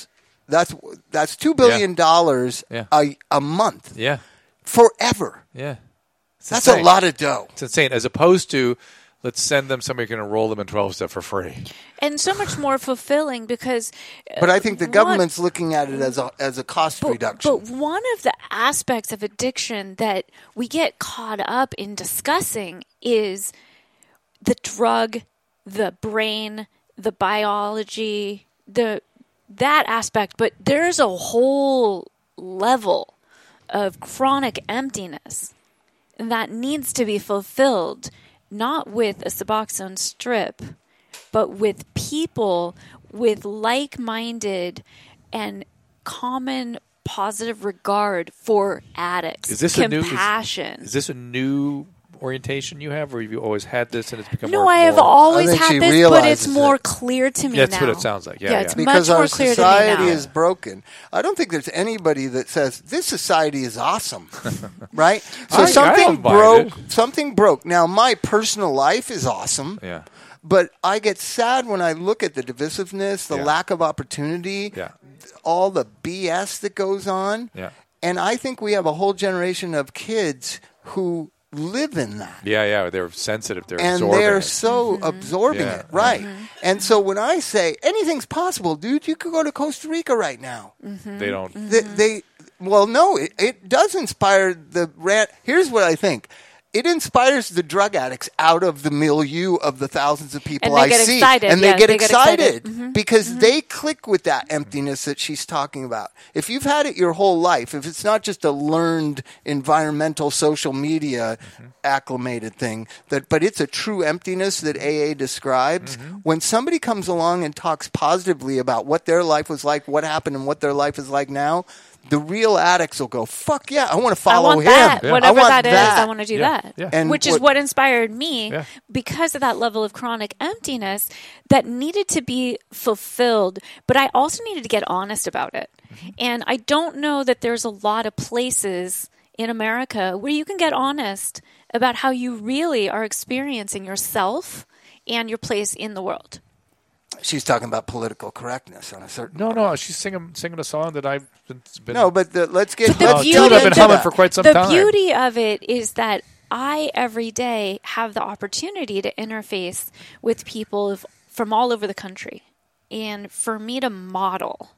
That's that's two billion dollars Yeah. a a month Yeah. forever. Yeah. It's That's insane. a lot of dough. It's insane. As opposed to, let's send them somebody who can enroll them in twelve step for free. And so much more fulfilling because. uh, But I think the one- government's looking at it as a as a cost But, reduction. but one of the aspects of addiction that we get caught up in discussing is the drug, the brain, the biology, the that aspect. But there's a whole level of chronic emptiness that needs to be fulfilled, not with a Suboxone strip, but with people with like-minded and common positive regard for addicts. Is this a new- is- compassion? Is this a new orientation you have, or have you always had this and it's become no, more? I have more- always I think she had this, but realizes it's more it. clear to me That's now. what it sounds like. Yeah, yeah, yeah. it's because much more our clear society to me now. is broken. I don't think there's anybody that says this society is awesome, right? So I- I something don't mind broke. it. Something broke. Now my personal life is awesome. Yeah. But I get sad when I look at the divisiveness, the Yeah. lack of opportunity, Yeah. all the B S that goes on. Yeah. And I think we have a whole generation of kids who live in that. Yeah, yeah. They're sensitive. They're And absorbing they're it. so absorbing Yeah. it, right? And so when I say anything's possible, dude, you could go to Costa Rica right now. They don't. They, they well, no, it, it does inspire the rant. Here's what I think. It inspires the drug addicts out of the milieu of the thousands of people And they I get see. excited. And they Yeah, get they get excited, excited. Mhm. because they click with that emptiness that she's talking about. If you've had it your whole life, if it's not just a learned environmental social media acclimated thing, that but it's a true emptiness that A A describes, when somebody comes along and talks positively about what their life was like, what happened, and what their life is like now, the real addicts will go, fuck yeah, I want to I follow want him. that. Yeah. Whatever I want that is, that. I want to do Yeah, that. yeah. And Which is what- what inspired me Yeah. because of that level of chronic emptiness that needed to be fulfilled. But I also needed to get honest about it. Mm-hmm. And I don't know that there's a lot of places in America where you can get honest about how you really are experiencing yourself and your place in the world. She's talking about political correctness on a certain. No, no. She's singing singing a song that I've been. been No, but the, let's get. But the let's beauty- get I've been into humming that. for quite some the time. beauty of it is that I every day have the opportunity to interface with people of, from all over the country, and for me to model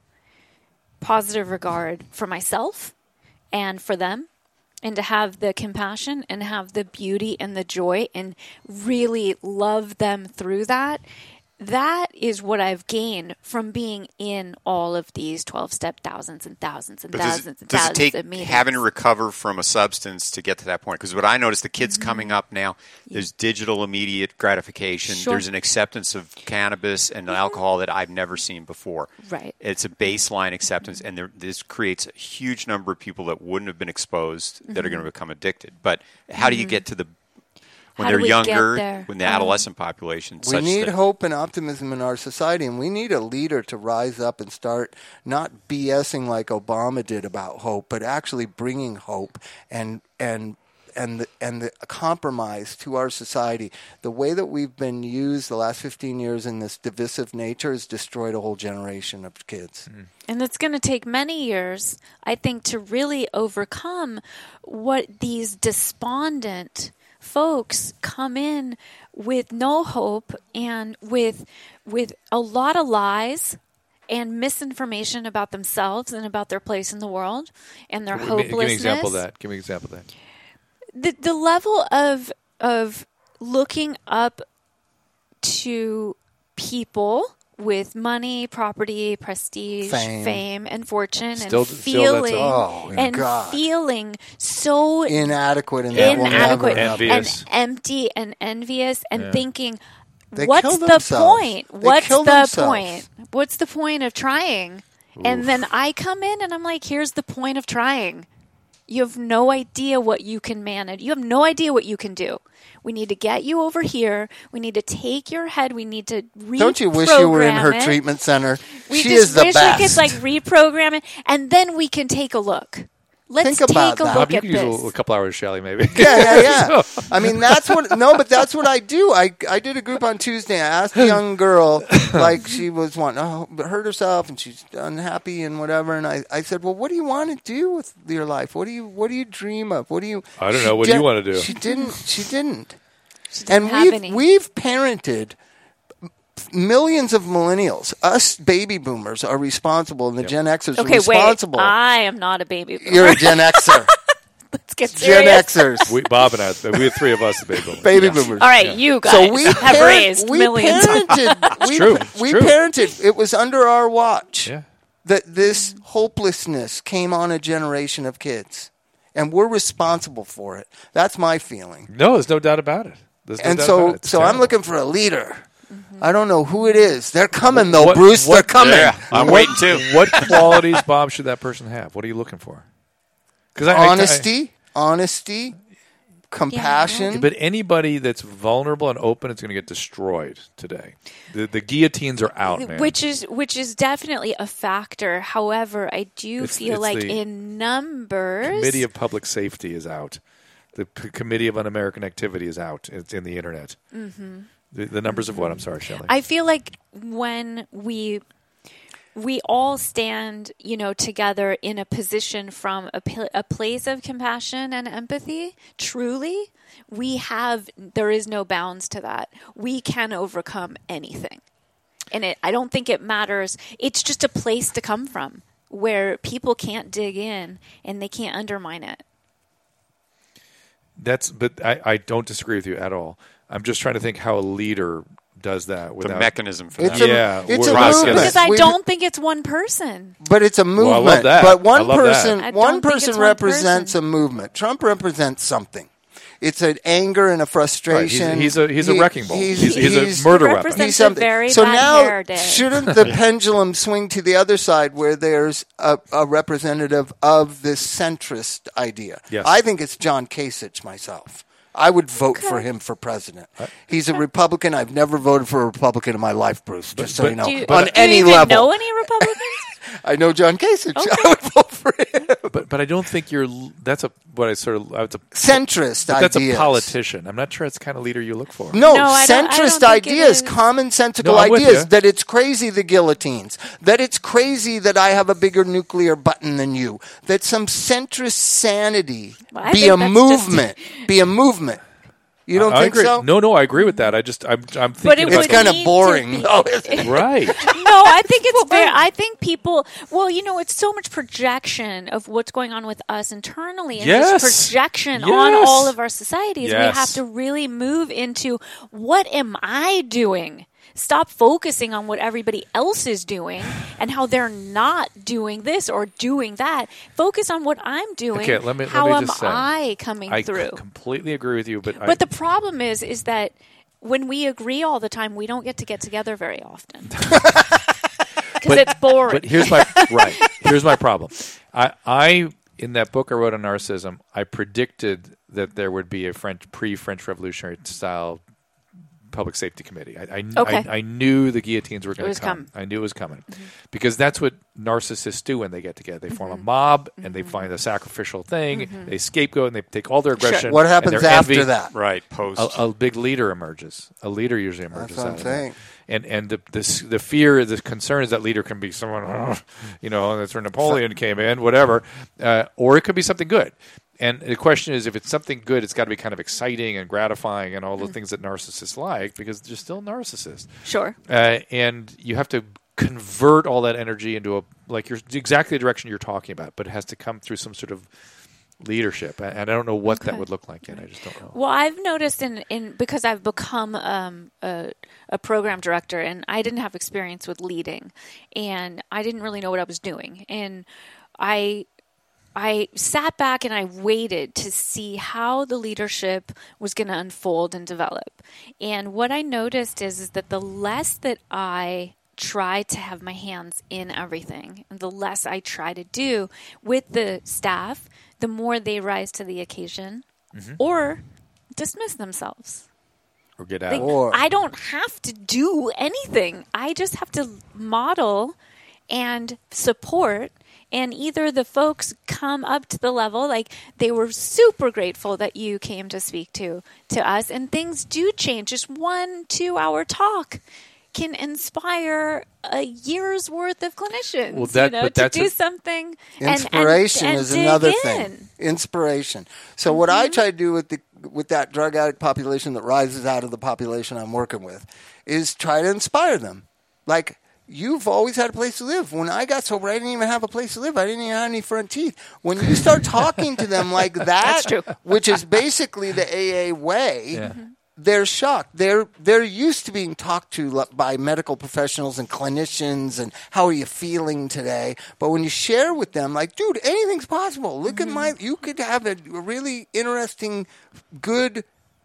positive regard for myself and for them, and to have the compassion and have the beauty and the joy and really love them through that. That is what I've gained from being in all of these twelve-step thousands and thousands and But does thousands it, and does it thousands take of meetings. having to recover from a substance to get to that point? Because what I notice, the kids coming up now, there's digital immediate gratification. Sure. There's an acceptance of cannabis and alcohol that I've never seen before. Right. It's a baseline acceptance, and there, this creates a huge number of people that wouldn't have been exposed that are going to become addicted. But how do you get to the when How do they're we get younger, there? when the Um, adolescent population? We such need that, hope and optimism in our society, and we need a leader to rise up and start not BSing like Obama did about hope, but actually bringing hope and and and the, and the compromise to our society. The way that we've been used the last fifteen years in this divisive nature has destroyed a whole generation of kids. And it's going to take many years, I think, to really overcome what these despondent folks come in with no hope and with with a lot of lies and misinformation about themselves and about their place in the world and their Give me- hopelessness. Give me an example of that. Give me an example of that. The the level of of looking up to people with money, property, prestige, Fame. fame, and fortune, Still- and still that's- feeling oh, and God. feeling so Inadequate in that will inadequate never happen. Envious. and empty and envious, and Yeah. thinking, They what's kill the themselves. point? They What's kill the themselves. point? What's the point of trying? And then I come in and I'm like, here's the point of trying. You have no idea what you can manage. You have no idea what you can do. We need to get you over here. We need to take your head. We need to reprogram Don't you wish you were in her it. treatment center? We she just is the wish best. we could like reprogram it, and then we can take a look. Let's Think about take a that. look Bob, you at could use a, this. a couple hours, Shelley, maybe. Yeah, yeah, yeah. I mean, that's what. No, but that's what I do. I I did a group on Tuesday. I asked a young girl, like she was wanting to hurt herself and she's unhappy and whatever. And I, I said, well, what do you want to do with your life? What do you What do you dream of? What do you? I don't know. She What do you did- wanna do? She didn't. She didn't. She didn't And have we've any. we've parented millions of millennials. Us baby boomers are responsible, and the Gen Xers okay, are responsible. wait. I am not a baby boomer. You're a Gen Xer. Let's get Gen serious. Xers. We, Bob and I, we had three of us, the baby boomers. Baby Yeah. boomers. All right, you guys So we have parent- raised we millions. Parented, we, true. It's we true. parented. It was under our watch Yeah. that this hopelessness came on a generation of kids, and we're responsible for it. That's my feeling. No, there's no doubt about it. There's no And doubt so, about it. It's so I'm terrible. looking for a leader. I don't know who it is. They're coming though, What- Bruce. what- They're coming. Yeah, I'm waiting too. What qualities, Bob, should that person have? What are you looking for? Because Honesty, honesty, compassion. But anybody that's vulnerable and open is going to get destroyed today. The, the guillotines are out, man. Which is which is definitely a factor. However, I do It's- feel it's like the in numbers, Committee of Public Safety is out. The P- Committee of Un-American Activity is out. It's in the internet. Mm-hmm. The, the numbers of what? I'm sorry, Shelley. I feel like when we we all stand, you know, together in a position from a, pl- a place of compassion and empathy, truly, we have, there is no bounds to that. We can overcome anything. And it, I don't think it matters. It's just a place to come from where people can't dig in and they can't undermine it. That's, but I, I don't disagree with you at all. I'm just trying to think how a leader does that The without mechanism for It's that. a, Yeah, it's we're- a Process. movement. Because I We- don't think it's one person. But it's a movement. I love that. But I one love that. person, I don't one think person it's one represents person. a movement. Trump represents something. It's an anger and a frustration. Right, he's- he's a- he's a He- wrecking ball. He's- he's a murder weapon. Represents He's something. a very so bad now, hair day. shouldn't the pendulum swing to the other side, where there's a, a representative of this centrist idea? Yes. I think it's John Kasich myself. I would vote for him for president. He's a Republican. I've never voted for a Republican in my life, Bruce. Just so but- you know, Do you, on do any you even level. know any Republicans? I know John Kasich. Okay. I would vote for him. But but I don't think you're. That's a what I sort of. It's a Centrist but that's ideas. a politician. I'm not sure it's the kind of leader you look for. No, No, I don't- I centrist don't think it ideas, is. commonsensical No, I'm with ideas. you. That it's crazy the guillotines. That it's crazy that I have a bigger nuclear button than you. That some centrist sanity Well, I be think a that's just- movement. Be a movement. You don't I think agree. so? No, no, I agree with that. I just I'm I'm thinking But it about It's would kind of need to boring, be- though, isn't it? right. No, I think it's very. I think people. Well, you know, it's so much projection of what's going on with us internally, and Yes. just projection Yes. on all of our societies. Yes. We have to really move into what am I doing? Stop focusing on what everybody else is doing and how they're not doing this or doing that. Focus on what I'm doing. Okay, let me- let how me am just say, I coming I through? c- completely agree with you, but I, But the problem is, is that when we agree all the time, we don't get to get together very often because it's boring. But here's my right. Here's my problem. I, I in that book I wrote on narcissism, I predicted that there would be a French pre-French Revolutionary style public safety committee. I, I, Okay. I, I knew the guillotines were going was to come. coming. I knew it was coming because that's what narcissists do when they get together. They form a mob and they find a sacrificial thing. They scapegoat and they take all their aggression. What and happens their after envy. that? Right, post. A, a big leader emerges. A leader usually emerges. That's what I'm out of saying. that. And and the, the the fear, the concern is that leader can be someone, you know, that's where Napoleon came in, whatever, uh, or it could be something good. And the question is, if it's something good, it's got to be kind of exciting and gratifying and all the things that narcissists like, because they're still narcissists. Sure. Uh, and you have to convert all that energy into a like you're exactly the direction you're talking about, but it has to come through some sort of leadership. And I don't know what that Okay. would look like yet. I just don't know. Well, I've noticed in, in because I've become um, a, a program director, and I didn't have experience with leading, and I didn't really know what I was doing, and I I sat back and I waited to see how the leadership was going to unfold and develop. And what I noticed is, is that the less that I try to have my hands in everything, and the less I try to do with the staff, the more they rise to the occasion or dismiss themselves. Or get Like, out. Or- I don't have to do anything. I just have to model and support. And either the folks come up to the level, like they were super grateful that you came to speak to to us, and things do change. Just one two-hour talk can inspire a year's worth of clinicians, Well, that- you know, but to that's do a- something. and- and- Inspiration and is dig another in. thing. Inspiration. So what I try to do with the with that drug addict population that rises out of the population I'm working with is try to inspire them. Like, you've always had a place to live. When I got sober, I didn't even have a place to live. I didn't even have any front teeth. When you start talking to them like that, That's true. which is basically the A A way, Yeah. they're shocked. They're they're used to being talked to by medical professionals and clinicians and how are you feeling today? But when you share with them, like, dude, anything's possible. Look at my, you could have a really interesting, good,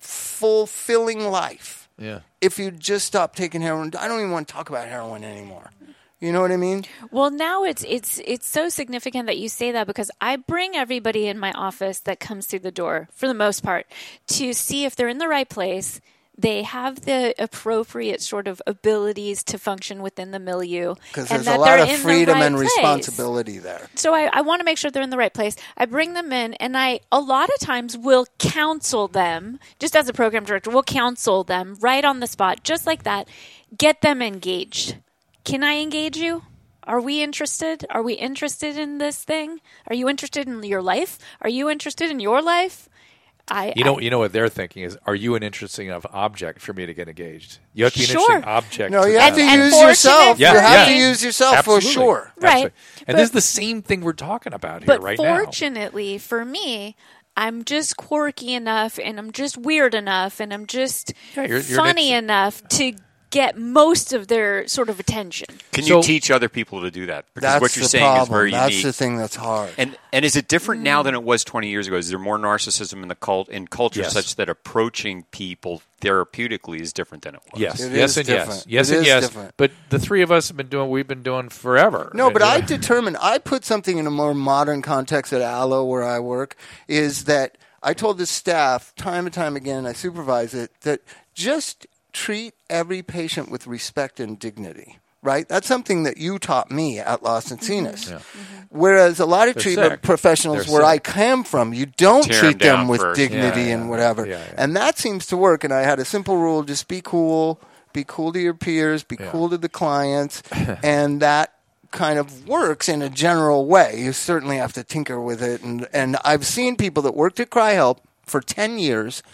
fulfilling life. Yeah. If you just stop taking heroin. I don't even want to talk about heroin anymore. You know what I mean? Well, now it's it's it's so significant that you say that, because I bring everybody in my office that comes through the door, for the most part, to see if they're in the right place. They have the appropriate sort of abilities to function within the milieu. Because and there's a that lot they're of in the freedom right and place. responsibility there. So I, I want to make sure they're in the right place. I bring them in, and I a lot of times will counsel them, just as a program director, we'll counsel them right on the spot, just like that, get them engaged. Can I engage you? Are we interested? Are we interested in this thing? Are you interested in your life? Are you interested in your life? I, You know, I, you know what they're thinking is, are you an interesting enough object for me to get engaged? You have to be an Sure. interesting object. No, to you have them. to And use fortunate- yourself. Yeah, you have yeah. to use yourself Absolutely. for sure. Right. Absolutely. And But- this is the same thing we're talking about here But right now. fortunately for me, I'm just quirky enough, and I'm just weird enough, and I'm just Yeah, you're- you're funny an ex- enough to get most of their sort of attention. Can So- you teach other people to do that? Because That's what you're the saying problem. is very That's unique. the thing that's hard. And and is it different now than it was twenty years ago? Is there more narcissism in the cult in culture Yes. such that approaching people therapeutically is different than it was? Yes, It yes, is and yes, different. yes, It and is yes. different. But the three of us have been doing. We've been doing forever. No, but Uh, I determined, I put something in a more modern context at Allo where I work, is that I told the staff time and time again, I supervise it, that just treat every patient with respect and dignity. Right? That's something that you taught me at Los Encinas. Yeah. Whereas a lot of They're treatment sick. professionals They're where I sick. come from, you don't Tear 'em treat them down with first. dignity Yeah, yeah, and whatever. yeah, yeah. And that seems to work. And I had a simple rule, just be cool, be cool to your peers, be Yeah. cool to the clients, and that kind of works in a general way. You certainly have to tinker with it. And, and I've seen people that worked at CryHelp for ten years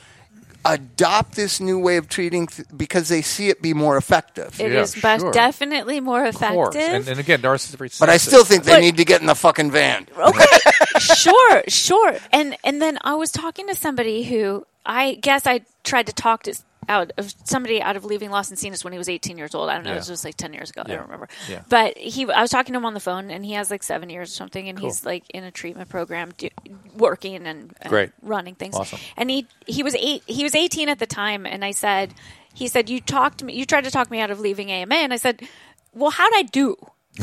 adopt this new way of treating th- because they see it be more effective. It Yeah, is but sure. definitely more Of course. effective. And, and again, narcissists are very But I sensitive. still think they But- need to get in the fucking van. Okay, sure, sure. And and then I was talking to somebody who I guess I tried to talk to out of somebody out of leaving Los Encinas when he was eighteen years old. I don't know, Yeah. it was just like ten years ago. I Yeah. don't remember. Yeah. But he, I was talking to him on the phone, and he has like seven years or something, and Cool. he's like in a treatment program, do, working and, and Great. running things. Awesome. And he he was eight. He was eighteen at the time, and I said, he said, you talked me, you tried to talk me out of leaving A M A, and I said, well, how'd I do?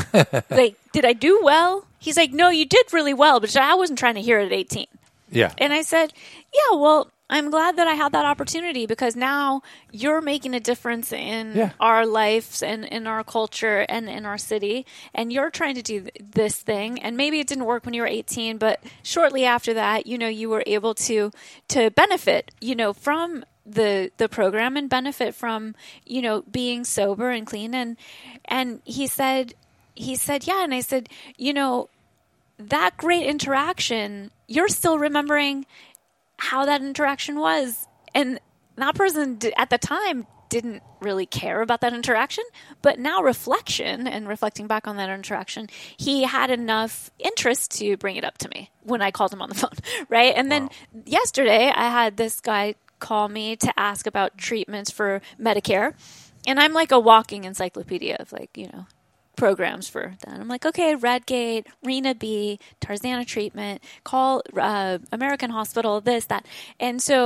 Like, did I do well? He's like, no, you did really well, but I wasn't trying to hear it at eighteen. Yeah. And I said, yeah, well, I'm glad that I had that opportunity, because now you're making a difference in Yeah. our lives and in our culture and in our city. And you're trying to do th- this thing. And maybe it didn't work when you were eighteen, but shortly after that, you know, you were able to, to benefit, you know, from the, the program and benefit from, you know, being sober and clean. And, and he said, he said, yeah. And I said, you know, that great interaction, you're still remembering how that interaction was. And that person d- at the time didn't really care about that interaction, but now reflection and reflecting back on that interaction, he had enough interest to bring it up to me when I called him on the phone, right? And then yesterday I had this guy call me to ask about treatments for Medicare, and I'm like a walking encyclopedia of, like, you know, programs for that. I'm like, okay, Redgate, Rena B, Tarzana treatment, call uh, American Hospital, this, that. And so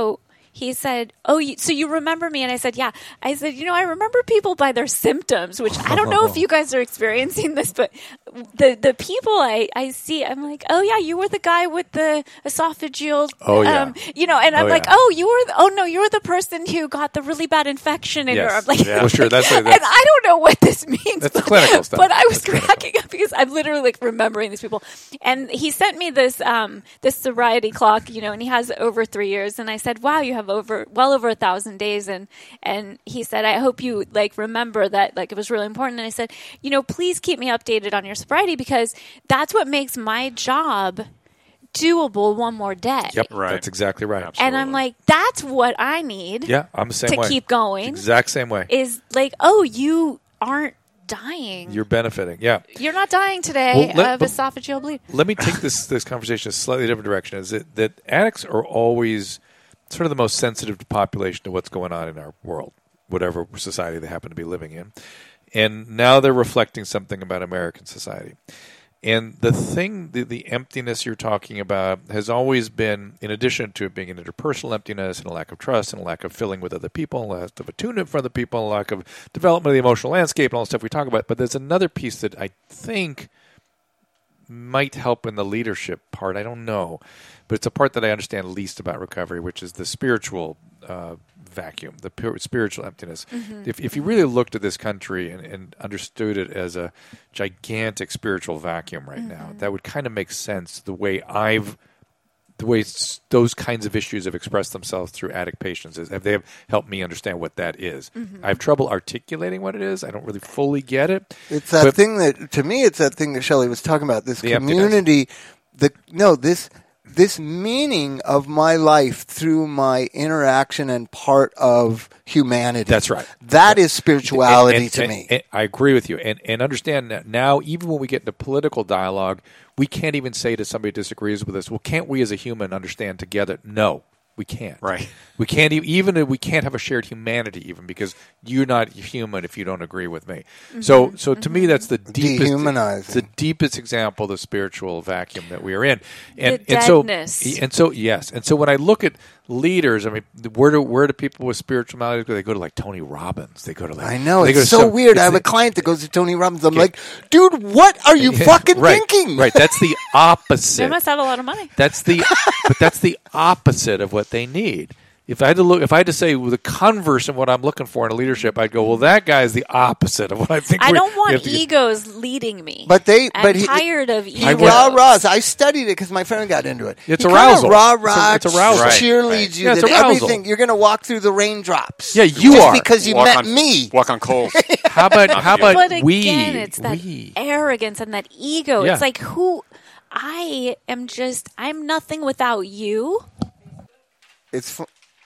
he said, "Oh, you, so you remember me?" And I said, "Yeah." I said, "You know, I remember people by their symptoms, which I don't know if you guys are experiencing this, but the the people I, I see, I'm like, oh yeah, you were the guy with the esophageal, Oh, yeah. um, you know," and I'm Oh, like, yeah. "Oh, you were, the, oh no, you're the person who got the really bad infection in Yes. Europe." Like, Yeah. Well, sure, that's like- and that's- I don't know what this means. That's but, clinical stuff. But I was That's clinical. cracking up because I'm literally like remembering these people, and he sent me this um this sobriety clock, you know, and he has it over three years, and I said, "Wow, you have over well over a thousand days," and and he said, "I hope you like remember that like it was really important," and I said, "You know, please keep me updated on your sobriety because that's what makes my job doable one more day." Yep, Right. that's exactly right. And I'm like, that's what I need Yeah, I'm the same to way. keep going. Exact same way. Is like, oh, you aren't dying. You're benefiting. Yeah. You're not dying today Well, let- of but- esophageal bleed. Let me take this this conversation a slightly different direction. Is it that addicts are always sort of the most sensitive to population to what's going on in our world, whatever society they happen to be living in, and now they're reflecting something about American society. And the thing, the, the emptiness you're talking about has always been, in addition to it being an interpersonal emptiness and a lack of trust and a lack of filling with other people, a lack of attunement for other people, a lack of development of the emotional landscape and all the stuff we talk about. But there's another piece that I think might help in the leadership part. I don't know. But it's a part that I understand least about recovery, which is the spiritual uh, vacuum, the pure spiritual emptiness. Mm-hmm. If if you really looked at this country and, and understood it as a gigantic spiritual vacuum right now, Mm-hmm. that would kind of make sense the way I've the way s- those kinds of issues have expressed themselves through addict patients is they have helped me understand what that is. Mm-hmm. I have trouble articulating what it is. I don't really fully get it. It's that But- thing that, to me, it's that thing that Shelley was talking about. This The emptiness. community, the no, this this meaning of my life through my interaction and part of humanity. That's right. That is spirituality And- and- to and- me. and I agree with you. And, and understand that now, even when we get into political dialogue, we can't even say to somebody who disagrees with us, well, can't we as a human understand together? No, we can't. Right. We can't even, even if we can't have a shared humanity even because you're not human if you don't agree with me. So, so to me, that's the deepest, Dehumanizing. the deepest example of the spiritual vacuum that we are in. And, The and so, deadness. and so, yes. And so when I look at leaders, I mean, where do, where do people with spirituality go? They go to like Tony Robbins. They go to like, I know, they go it's to so some- weird. I it's have the- a client that goes to Tony Robbins. I'm Okay. like, dude, what are you fucking right, thinking? Right. That's the They opposite. must have a lot of money. That's the, but that's the opposite of what they need. If I had to look, if I had to say well, the converse of what I'm looking for in a leadership, I'd go, well, that guy is the opposite of what I think. I we- don't we want have to get- egos leading me. But they, I'm but he, tired of he egos. rah rahs. I studied it because my friend got into it. It's he arousal. Rah rah. It's a- it's arousal. Right, Cheerleads right. you. Yeah, it's that arousal. everything. You're going to walk through the raindrops. Yeah, you just are. because you walk met on, me. Walk on coals. How about how about But again, we? it's that we. arrogance and that ego. Yeah. It's like who I am just I'm nothing without you. It's. Fu-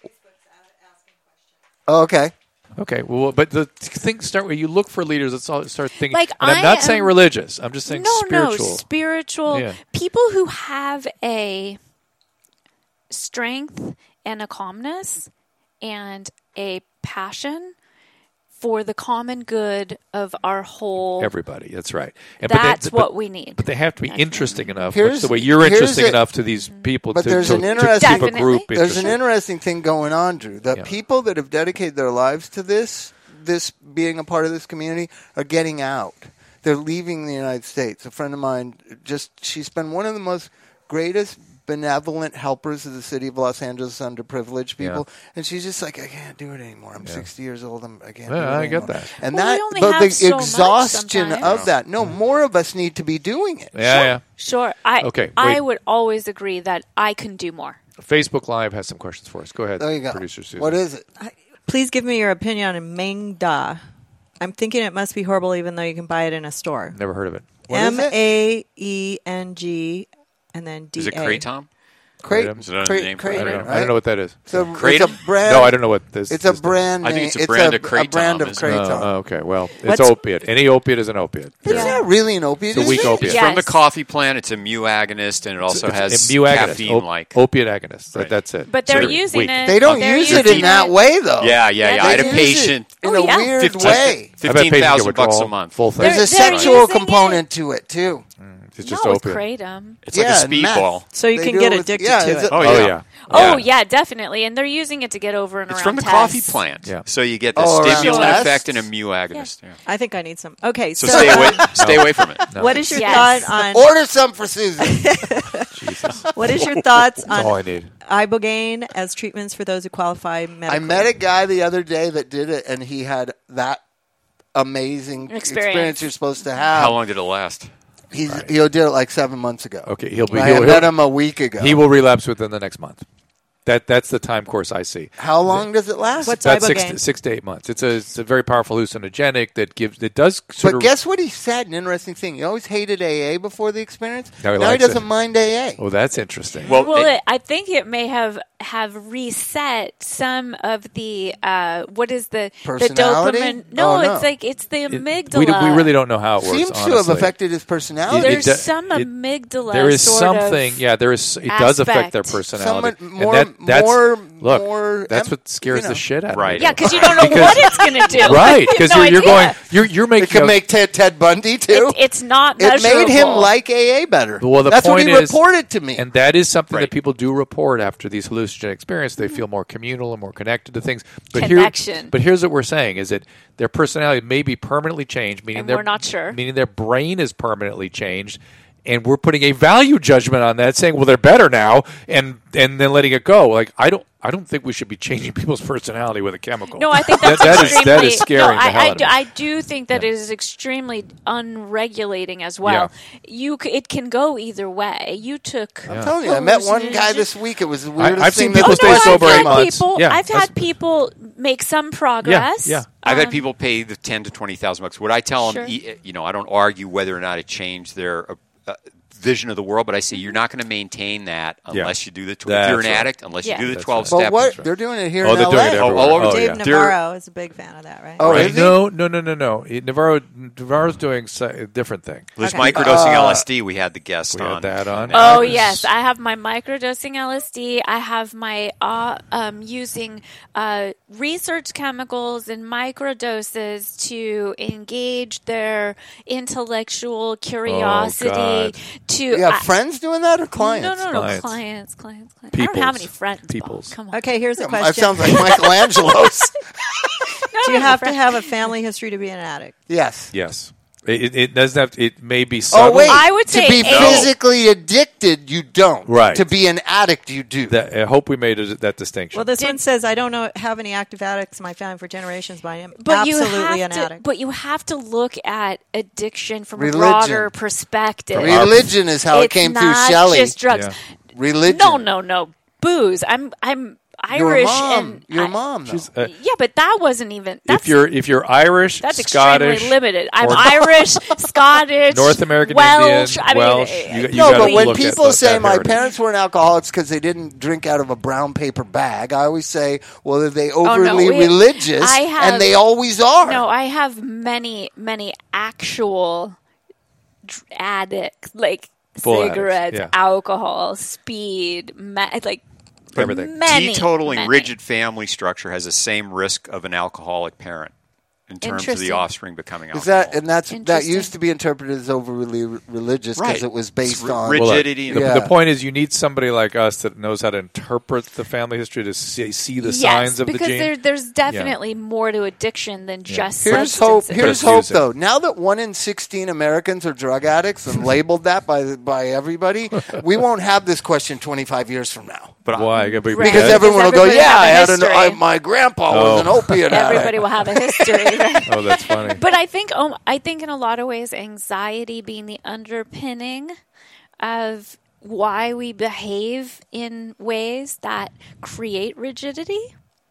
oh, okay. Okay, well, but the things start where you look for leaders. Let's all start thinking. Like, and I'm I not am- saying religious. I'm just saying no, spiritual. no, spiritual Yeah. people who have a strength and a calmness and a passion for the common good of our whole. Everybody. That's right. And, but they- That's but- what we need. But they have to be That's what interesting enough, Here's- much the way you're here's interesting a- enough to these people But to, there's to, an to interesting- keep a group Definitely. There's an interested. interesting thing going on, Drew. The Yeah. people that have dedicated their lives to this, this being a part of this community, are getting out. They're leaving the United States. A friend of mine just she's been one of the most greatest benevolent helpers of the city of Los Angeles, underprivileged people, Yeah. and she's just like, I can't do it anymore. I'm sixty years old. I'm, I can't. Yeah, do it I anymore. get that. And Well, we that, only but have the so much exhaustion sometimes. of that. No, more of us need to be doing it. Yeah, yeah. Sure. I Okay, I wait. would always agree that I can do more. Facebook Live has some questions for us. Go ahead, There you go. producer Susan. What is it? Please give me your opinion on Meng Da. I'm thinking it must be horrible even though you can buy it in a store. Never heard of it. What is M it? A E N G and then D A. Is it Kratom? Crate, Is it under crate, the name crate, I don't know. right? I don't know what that is. It's a, Kratom? it's a brand. No, I don't know what this. It's a this brand. I think name. it's a brand a, of Kratom, A brand of isn't it? Kratom. Oh, okay, well, it's What's- opiate. Any opiate is an opiate. It's Yeah. not really an opiate. It's a is weak it? opiate. It's Yes. from the coffee plant. It's a mu agonist, and it also It's has a mu agonist, caffeine-like. op- opiate agonist. That- Right. That's it. But they're So using weak. it. They don't They're use it using in that way, though. Yeah, yeah, yeah. I had a They use patient. it in Oh, a yeah. weird fifteen way. I've had fifteen patients thousand get bucks a withdrawal, month. Full thing. They're- There's a they're sexual using component to it too. It's just Not with opium. It's kratom. Yeah, like a and meth. speedball. So you They can do get it with- addicted yeah, to it's it. a- Oh, Oh yeah. yeah. Oh yeah, definitely, and they're using it to get over and It's around. from the tests. coffee plant. Yeah. So you get the Oh, around stimulant tests? effect and a mu agonist. Yeah. I think I need some. Okay, So, so, stay away stay away from it. No. what is your Yes. thought on Order some for Susan. Jesus. what is your thoughts That's all I on need. ibogaine as treatments for those who qualify medically? I met a guy the other day that did it, and he had that amazing Experience. experience you're supposed to have. How long did it last? He's, He did it like seven months ago. Okay, he'll be. I He'll, met he'll, him a week ago. he will relapse within the next month. That that's the time course I see. How long does it last? What's That's six ibogaine? to, six to eight months. It's a it's a very powerful hallucinogenic that gives that does sort But of. guess what he said? An interesting thing. He always hated A A before the experience. Now he now he likes doesn't it. mind A A. Oh, that's interesting. Well, Well, it- it, I think it may have have reset some of the uh, what is the Personality? the dopamine? No, Oh, no. it's like it's the It- amygdala. we, do- we really don't know how it works. Seems to have honestly. affected his personality. It- There's do- some it- amygdala. There is sort something. Of Yeah, there is. It does affect their aspect. personality. Someone And more- that, that's, more- look, more that's em- what scares you know. the shit out of Right. me. Yeah, because you don't know Because- what it's going to do. Right, because You have you're, no you're idea. going. You're you're making. It could a- make Ted, Ted Bundy too. It, it's not It measurable. made him like A A better. Well, the That's what point he is- reported to me. And that is something Right. that people do report after these hallucinogenic experiences. They feel more communal and more connected to things. But Connection. Here, but here's what we're saying: is that their personality may be permanently changed, meaning And their, we're not sure. meaning their brain is permanently changed, and we're putting a value judgment on that, saying, "Well, they're better now," and and then letting it go. Like I don't, I don't think we should be changing people's personality with a chemical. No, I think That- that's that is extremely. that is scaring no, the I, hell I, out do, of me. I do think that Yeah. it is extremely unregulating as well. You, c- it can go either way. You took. I'm telling you, I met one guy this week. It was the weirdest I've seen thing. people that stay oh, no, sober I've eight had months. people. Yeah, I've that's- had people make some progress. yeah. I've had Um, people pay the ten to twenty thousand bucks. What I tell them, Sure. you know, I don't argue whether or not it changed their uh, uh, vision of the world, but I say you're not going to maintain that Yeah. unless you do the. Tw- That's if you're an right. addict, unless Yeah. you do the That's twelve right. But step. what they're doing it here Oh, in they're L A. doing it everywhere. all over Oh, the- Dave yeah. They're- Navarro is a big fan of that, right? Oh, Right. is he? No, no, no, no, no. He- Navarro, Navarro's doing si- a different thing. This Okay. microdosing Uh, L S D, we had the guest We on. had that on. Oh Yeah. yes, I have my microdosing L S D. I have my uh, um, using uh, research chemicals in microdoses to engage their intellectual curiosity. God. to You have I- friends doing that or clients? No, no, no, Clients. clients, clients, clients. I don't have Peoples. any friends. Bob. Peoples. Come on. Okay, here's a That question. sounds like Michelangelo's. Do you have to have a family history to be an addict? Yes. Yes. It, it, it doesn't have. It may be subtle. Oh wait! I would to say be eight. physically addicted, you don't. Right. To be an addict, you do. That, I hope we made it, that distinction. Well, this Did- one says, I don't know have any active addicts in my family for generations, but I am But absolutely you an have to, addict. But you have to look at addiction from Religion. a broader perspective. Religion is how it It's came through not Shelley. just drugs. Yeah. Religion. No, no, no. Booze. I'm I'm Your Irish mom. and Your I- mom. Though. She's, uh, Yeah, but that wasn't even. That's, if you're if you're Irish, that's Scottish, extremely limited. I'm or- Irish, Scottish, North American Welsh. Indian, I mean, Welsh, eh, you got- you no, gotta but when look at people that say my heritage. parents weren't alcoholics because they didn't drink out of a brown paper bag, I always say, well, are they Oh, no, overly we- religious? I have- and they always are. No, I have many, many actual dr- addicts, like Full addicts, cigarettes, yeah. alcohol, speed, ma- like Everything. Many, Teetotaling many. rigid family structure has the same risk of an alcoholic parent in terms of the Interesting. offspring becoming Is alcoholic. that and that's that Interesting. used to be interpreted as overly re- religious because Right. it was based It's ri- on rigid. Well, look, rigidity and- the, Yeah. the point is, you need somebody like us that knows how to interpret the family history to see, see the yes, signs of the because gene. there, there's definitely more to addiction than just Here's hope. substances. Here's But hope, it's though. Now that one in sixteen Americans are drug addicts and labeled that by by everybody, we won't have this question twenty-five years from now But Why? Because Right. because Because everyone will go, everybody "Yeah, have a I had an, history. I, my grandpa was an Oh. opiate addict." Everybody will have a history. Right? Oh, that's funny. But I think, um, I think in a lot of ways, anxiety being the underpinning of why we behave in ways that create rigidity,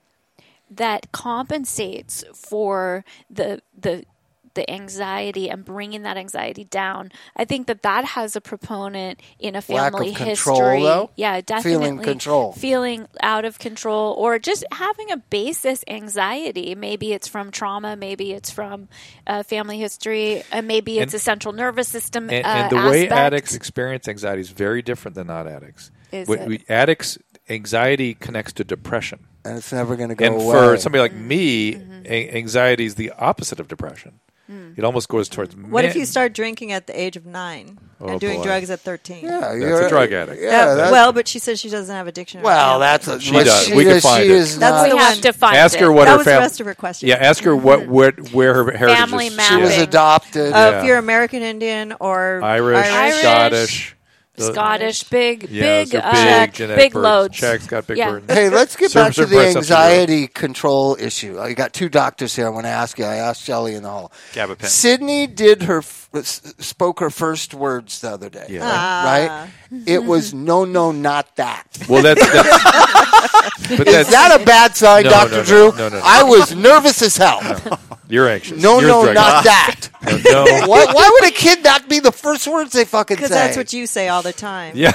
that compensates for the the the anxiety and bringing that anxiety down. I think that that has a proponent in a Lack of family control, history. though? Yeah, definitely. Feeling control. Feeling out of control, or just having a basis anxiety. Maybe it's from trauma, maybe it's from uh, family history, and maybe it's And- a central nervous system and, uh, and the way aspect. addicts experience anxiety is very different than not addicts. Is We- it? we- addicts, anxiety connects to depression. and it's never going to go And away. for somebody like Mm-hmm. me, a- anxiety is the opposite of depression. It almost goes towards. What men. if you start drinking at the age of nine Oh, and doing boy. drugs at thirteen? Yeah, That's you're a drug addict. Yeah, Uh, that's, well, but she says she doesn't have addiction. right well, now. that's a, She but does. She We can does- find she it. is That's not- we the have one. to find Ask it. her what that her was the family. rest of her question. Yeah, ask her what, what where her heritage Family is. map. She was Yeah. adopted. Uh, Yeah. If you're American Indian or Irish, Irish. Scottish. The- Scottish, big, Yeah, big, so uh, big, genetic big burdens. loads. Czechs got big Yeah. burdens. Hey, let's get Certain- back to certain the breast up to Europe. anxiety control issue. I got two doctors here. I want to ask you. I asked Shelley in the hall. Gabapentin. Sydney did her f- s- spoke her first words the other day. Yeah. Ah. Right? It was no, no, not that. Well, that's, that's but Is that's that a bad sign, No, Doctor no, no, Drew? no, no, no. I was nervous as hell. you're anxious. No, You're no, drugged. not that. No, no. why, why would a kid not be the first words they fucking say? Because that's what you say all the time. Yeah.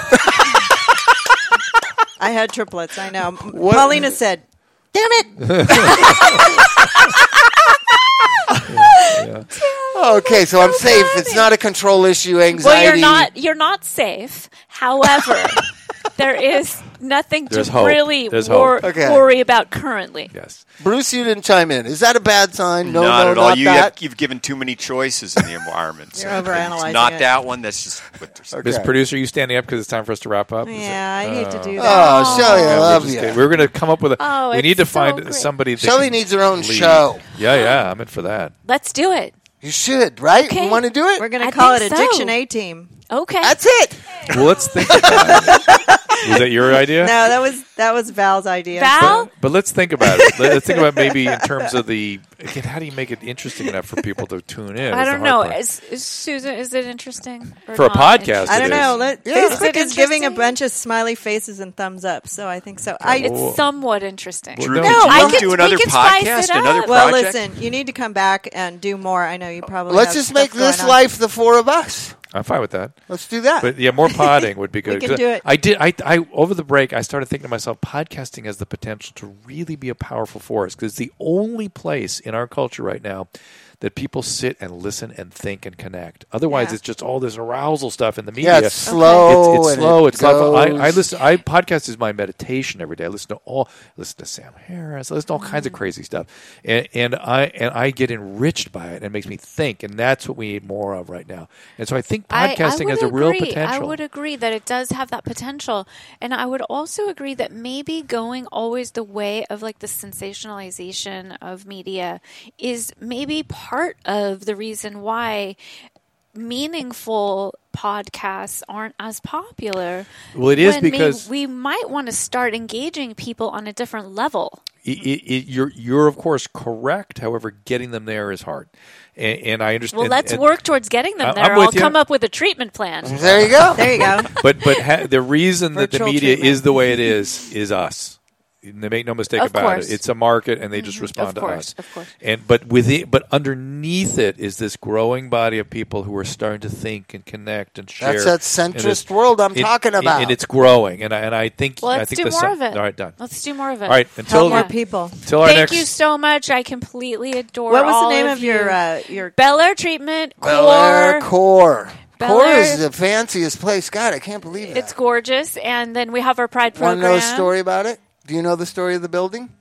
I had triplets. I know. What- Paulina said, "Damn it!" Okay, so I'm safe. It's not a control issue. Well, Anxiety. you're not. You're not safe. However, there is nothing There's to hope. really There's wor- hope. Okay. worry about currently. Yes. Bruce, you didn't chime in. Is that a bad sign? No, not no, at all. not You that. have, you've given too many choices in the environment. You're So overanalyzing it's not it. that one. That's just what they're saying. Okay. Miss Producer, you standing up because it's time for us to wrap up? Is Yeah, it- I hate to do Oh, that. Shelley, I Yeah, we're love just you. kidding. We're going to come up with a. Oh, we it's need to so find great. somebody. That Shelley can needs her own lead. show. Yeah, yeah, I'm in for that. Let's do it. You should, right? Okay. You want to do it? We're going to I call it think Addiction so. A Team. Okay. That's it. Well, let's think about it. Was that your idea? No, that was that was Val's idea. Val? But, but let's think about it. Let's think about maybe in terms of the again. How do you make it interesting enough for people to tune in? I is the don't hard know. part. Is, is Susan, is it interesting? or For a not podcast, I it don't is. know. Let, Yeah. Facebook Is it is giving a interesting? bunch of smiley faces and thumbs up, so I think so. I It's Well- somewhat interesting. Well, Drew, no, could no, you I do could- we another could spice podcast, it up. another well, project? listen, you need to come back and do more. I know you probably. Let's have just stuff make going this on. life the four of us. I'm fine with that. Let's do that. But yeah, more podding would be good. can 'Cause do it. I did. I, I over the break, I started thinking to myself, podcasting has the potential to really be a powerful force because it's the only place in our culture right now that people sit and listen and think and connect. Otherwise, Yeah. it's just all this arousal stuff in the media. yeah, it's slow. It's, it's and slow. it It's thoughtful. I, goes. I listen. I podcast is my meditation every day. I listen to all. Listen to Sam Harris. I listen to all kinds of crazy stuff, and, and I and I get enriched by it. And it makes me think, and that's what we need more of right now. And so I think I- I podcasting would has a real agree. potential. I would agree that it does have that potential. And I would also agree that maybe going always the way of like the sensationalization of media is maybe part of the reason why meaningful podcasts aren't as popular. Well, it is when maybe because- we might want to start engaging people on a different level. It, it, it, you're you're of course correct. However, getting them there is hard, and, and I understand. Well, let's and- work towards getting them I- there. I'm with I'll you. come up with a treatment plan. There you go. There you go. But but ha- the reason that the Virtual media treatment. is the way it is is us. They make no mistake Of about course. it. It's a market, and they just respond Of to course, us. of course. And but with it, but underneath it is this growing body of people who are starting to think and connect and share. That's that And centrist this- world I'm it- talking it- about. and it's growing. And I and I think Well, I let's think do the more sun- of it. All right, done. Let's do more of it. All right, Help until more Yeah. people. until our Thank next. you so much. I completely adore. What was all the name of, of your you. uh, your? Bel Air treatment? Bel Air Core. Core. Bel Core Air- is the fanciest place. God, I can't believe it. It's gorgeous, and then we have our Pride Want program. to know a story about it? Do you know the story of the building?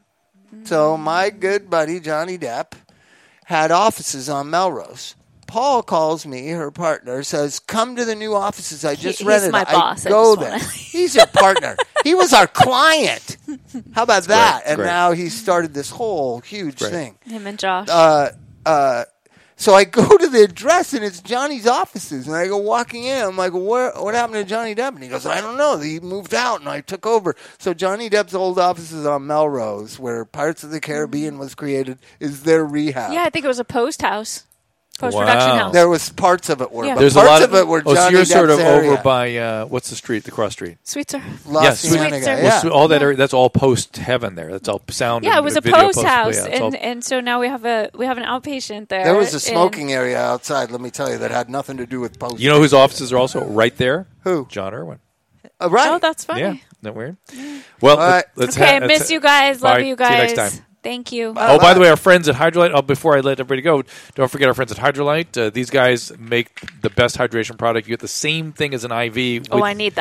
So my good buddy Johnny Depp had offices on Melrose. Paul calls me, her partner, says, "Come to the new offices I just he's rented." my boss. I I go just there. wanna- He's your partner. He was our client. How about that? great. And Great. now he started this whole huge Great. thing. Him and Josh. Uh, uh, so I go to the address and it's Johnny's offices, and I go walking in. I'm like, "Where? What happened to Johnny Depp?" And he goes, "I don't know. He moved out, and I took over." So Johnny Depp's old offices on Melrose, where Pirates of the Caribbean was created, is their rehab. yeah, I think it was a post house, post production Wow. house. There was parts of it were, Yeah. but There's a parts lot of it were oh, Johnny so you're sort Depp's of area. over by uh, what's the street? The cross street. Sweetser. La Yes, Cienega. Sweetser. Yeah. Well, so all that area, that's all post heaven there. That's all sound. Yeah, and it was a video post house, yeah, it's all- and and so now we have a we have an outpatient there. There was a and- smoking area outside, let me tell you, that had nothing to do with post. you know whose offices are also right there? Who? John Irwin. Uh, right. Oh, that's funny. Yeah, isn't that weird? Well, All right. let's Okay, ha- let's miss ha- you guys. Love Bye. you See you guys. next time. Thank you. Oh, by the way, our friends at Hydrolite. Oh, before I let everybody go, don't forget our friends at Hydrolite. Uh, these guys make the best hydration product. You get the same thing as an I V. Oh, with- I need that.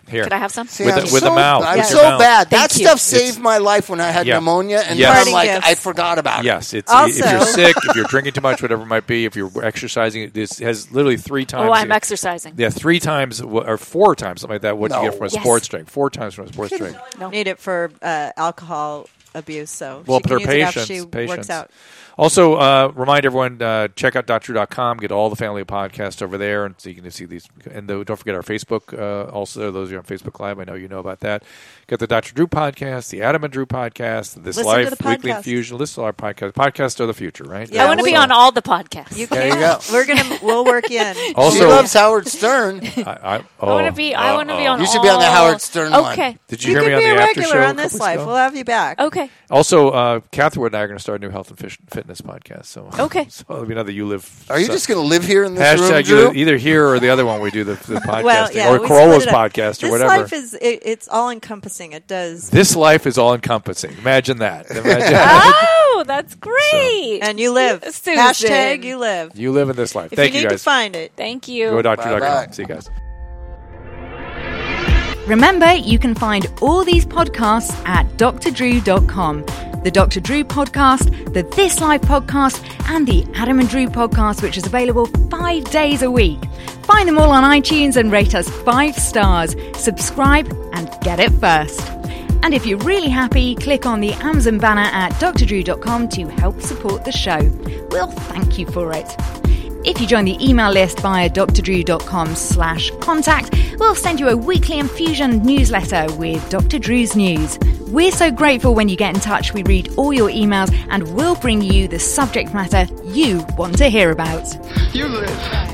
Here. Could I have some? See, With I'm the- with so, the mouth, I'm with so your mouth. bad. That Thank you. stuff saved my life when I had Yeah. pneumonia, and Yes. then I'm Parting like, gifts. I forgot about it. Yes, it's Also- if you're sick, if you're drinking too much, whatever it might be, if you're exercising, this has literally three times. Oh, I'm the- exercising. Yeah, three times or four times, something like that. What No. you get from a Yes. sports drink? Four times from a sports drink. No. Need it for uh, alcohol abuse, so Well, she can for use it after patients, she patients. works out. Also, uh, remind everyone, uh, check out dr drew dot com, get all the family podcasts over there, and so you can see these. And though, don't forget our Facebook, uh, also, those of you on Facebook Live, I know you know about that. Get the Doctor Drew podcast, the Adam and Drew podcast, This Listen to Life, the Weekly podcast. Infusion. Listen to our podcast. Podcasts are the future, right? Yeah, I want to we- be on all the podcasts. You There can. you go. We're gonna. We'll work you in. Also- She loves Howard Stern. I, I, I want oh, to be. I want to be uh-oh. on. You should be on the all- Howard Stern one. Okay. Did you, You hear can me on be the a after regular show? on a This couple Life. weeks ago? We'll have you back. Okay. Also, uh, Catherine and I are going to start a new health and fish- fitness podcast. So, Okay. so let me know that you live. Are you so- just going to live here in this room, hashtag Drew? either, either here or the other one we do the, the podcasting Well, yeah, or we Corolla's split it up. podcast or This whatever. life is it, it's all encompassing. It does. This life is all encompampassing. Imagine that. Imagine Oh, that's great. And you live. Susan. Hashtag you live. you live in this life. If Thank you you, need guys. to find it, Thank you. Go to doctor dot com. Bye-bye. See you guys. Remember, you can find all these podcasts at d r drew dot com. The Doctor Drew podcast, the This Life podcast, and the Adam and Drew podcast, which is available five days a week. Find them all on iTunes and rate us five stars. Subscribe and get it first. And if you're really happy, click on the Amazon banner at d r drew dot com to help support the show. We'll thank you for it. If you join the email list via d r drew dot com slash contact, we'll send you a weekly infusion newsletter with Doctor Drew's news. We're so grateful when you get in touch. We read all your emails and we'll bring you the subject matter you want to hear about. You live.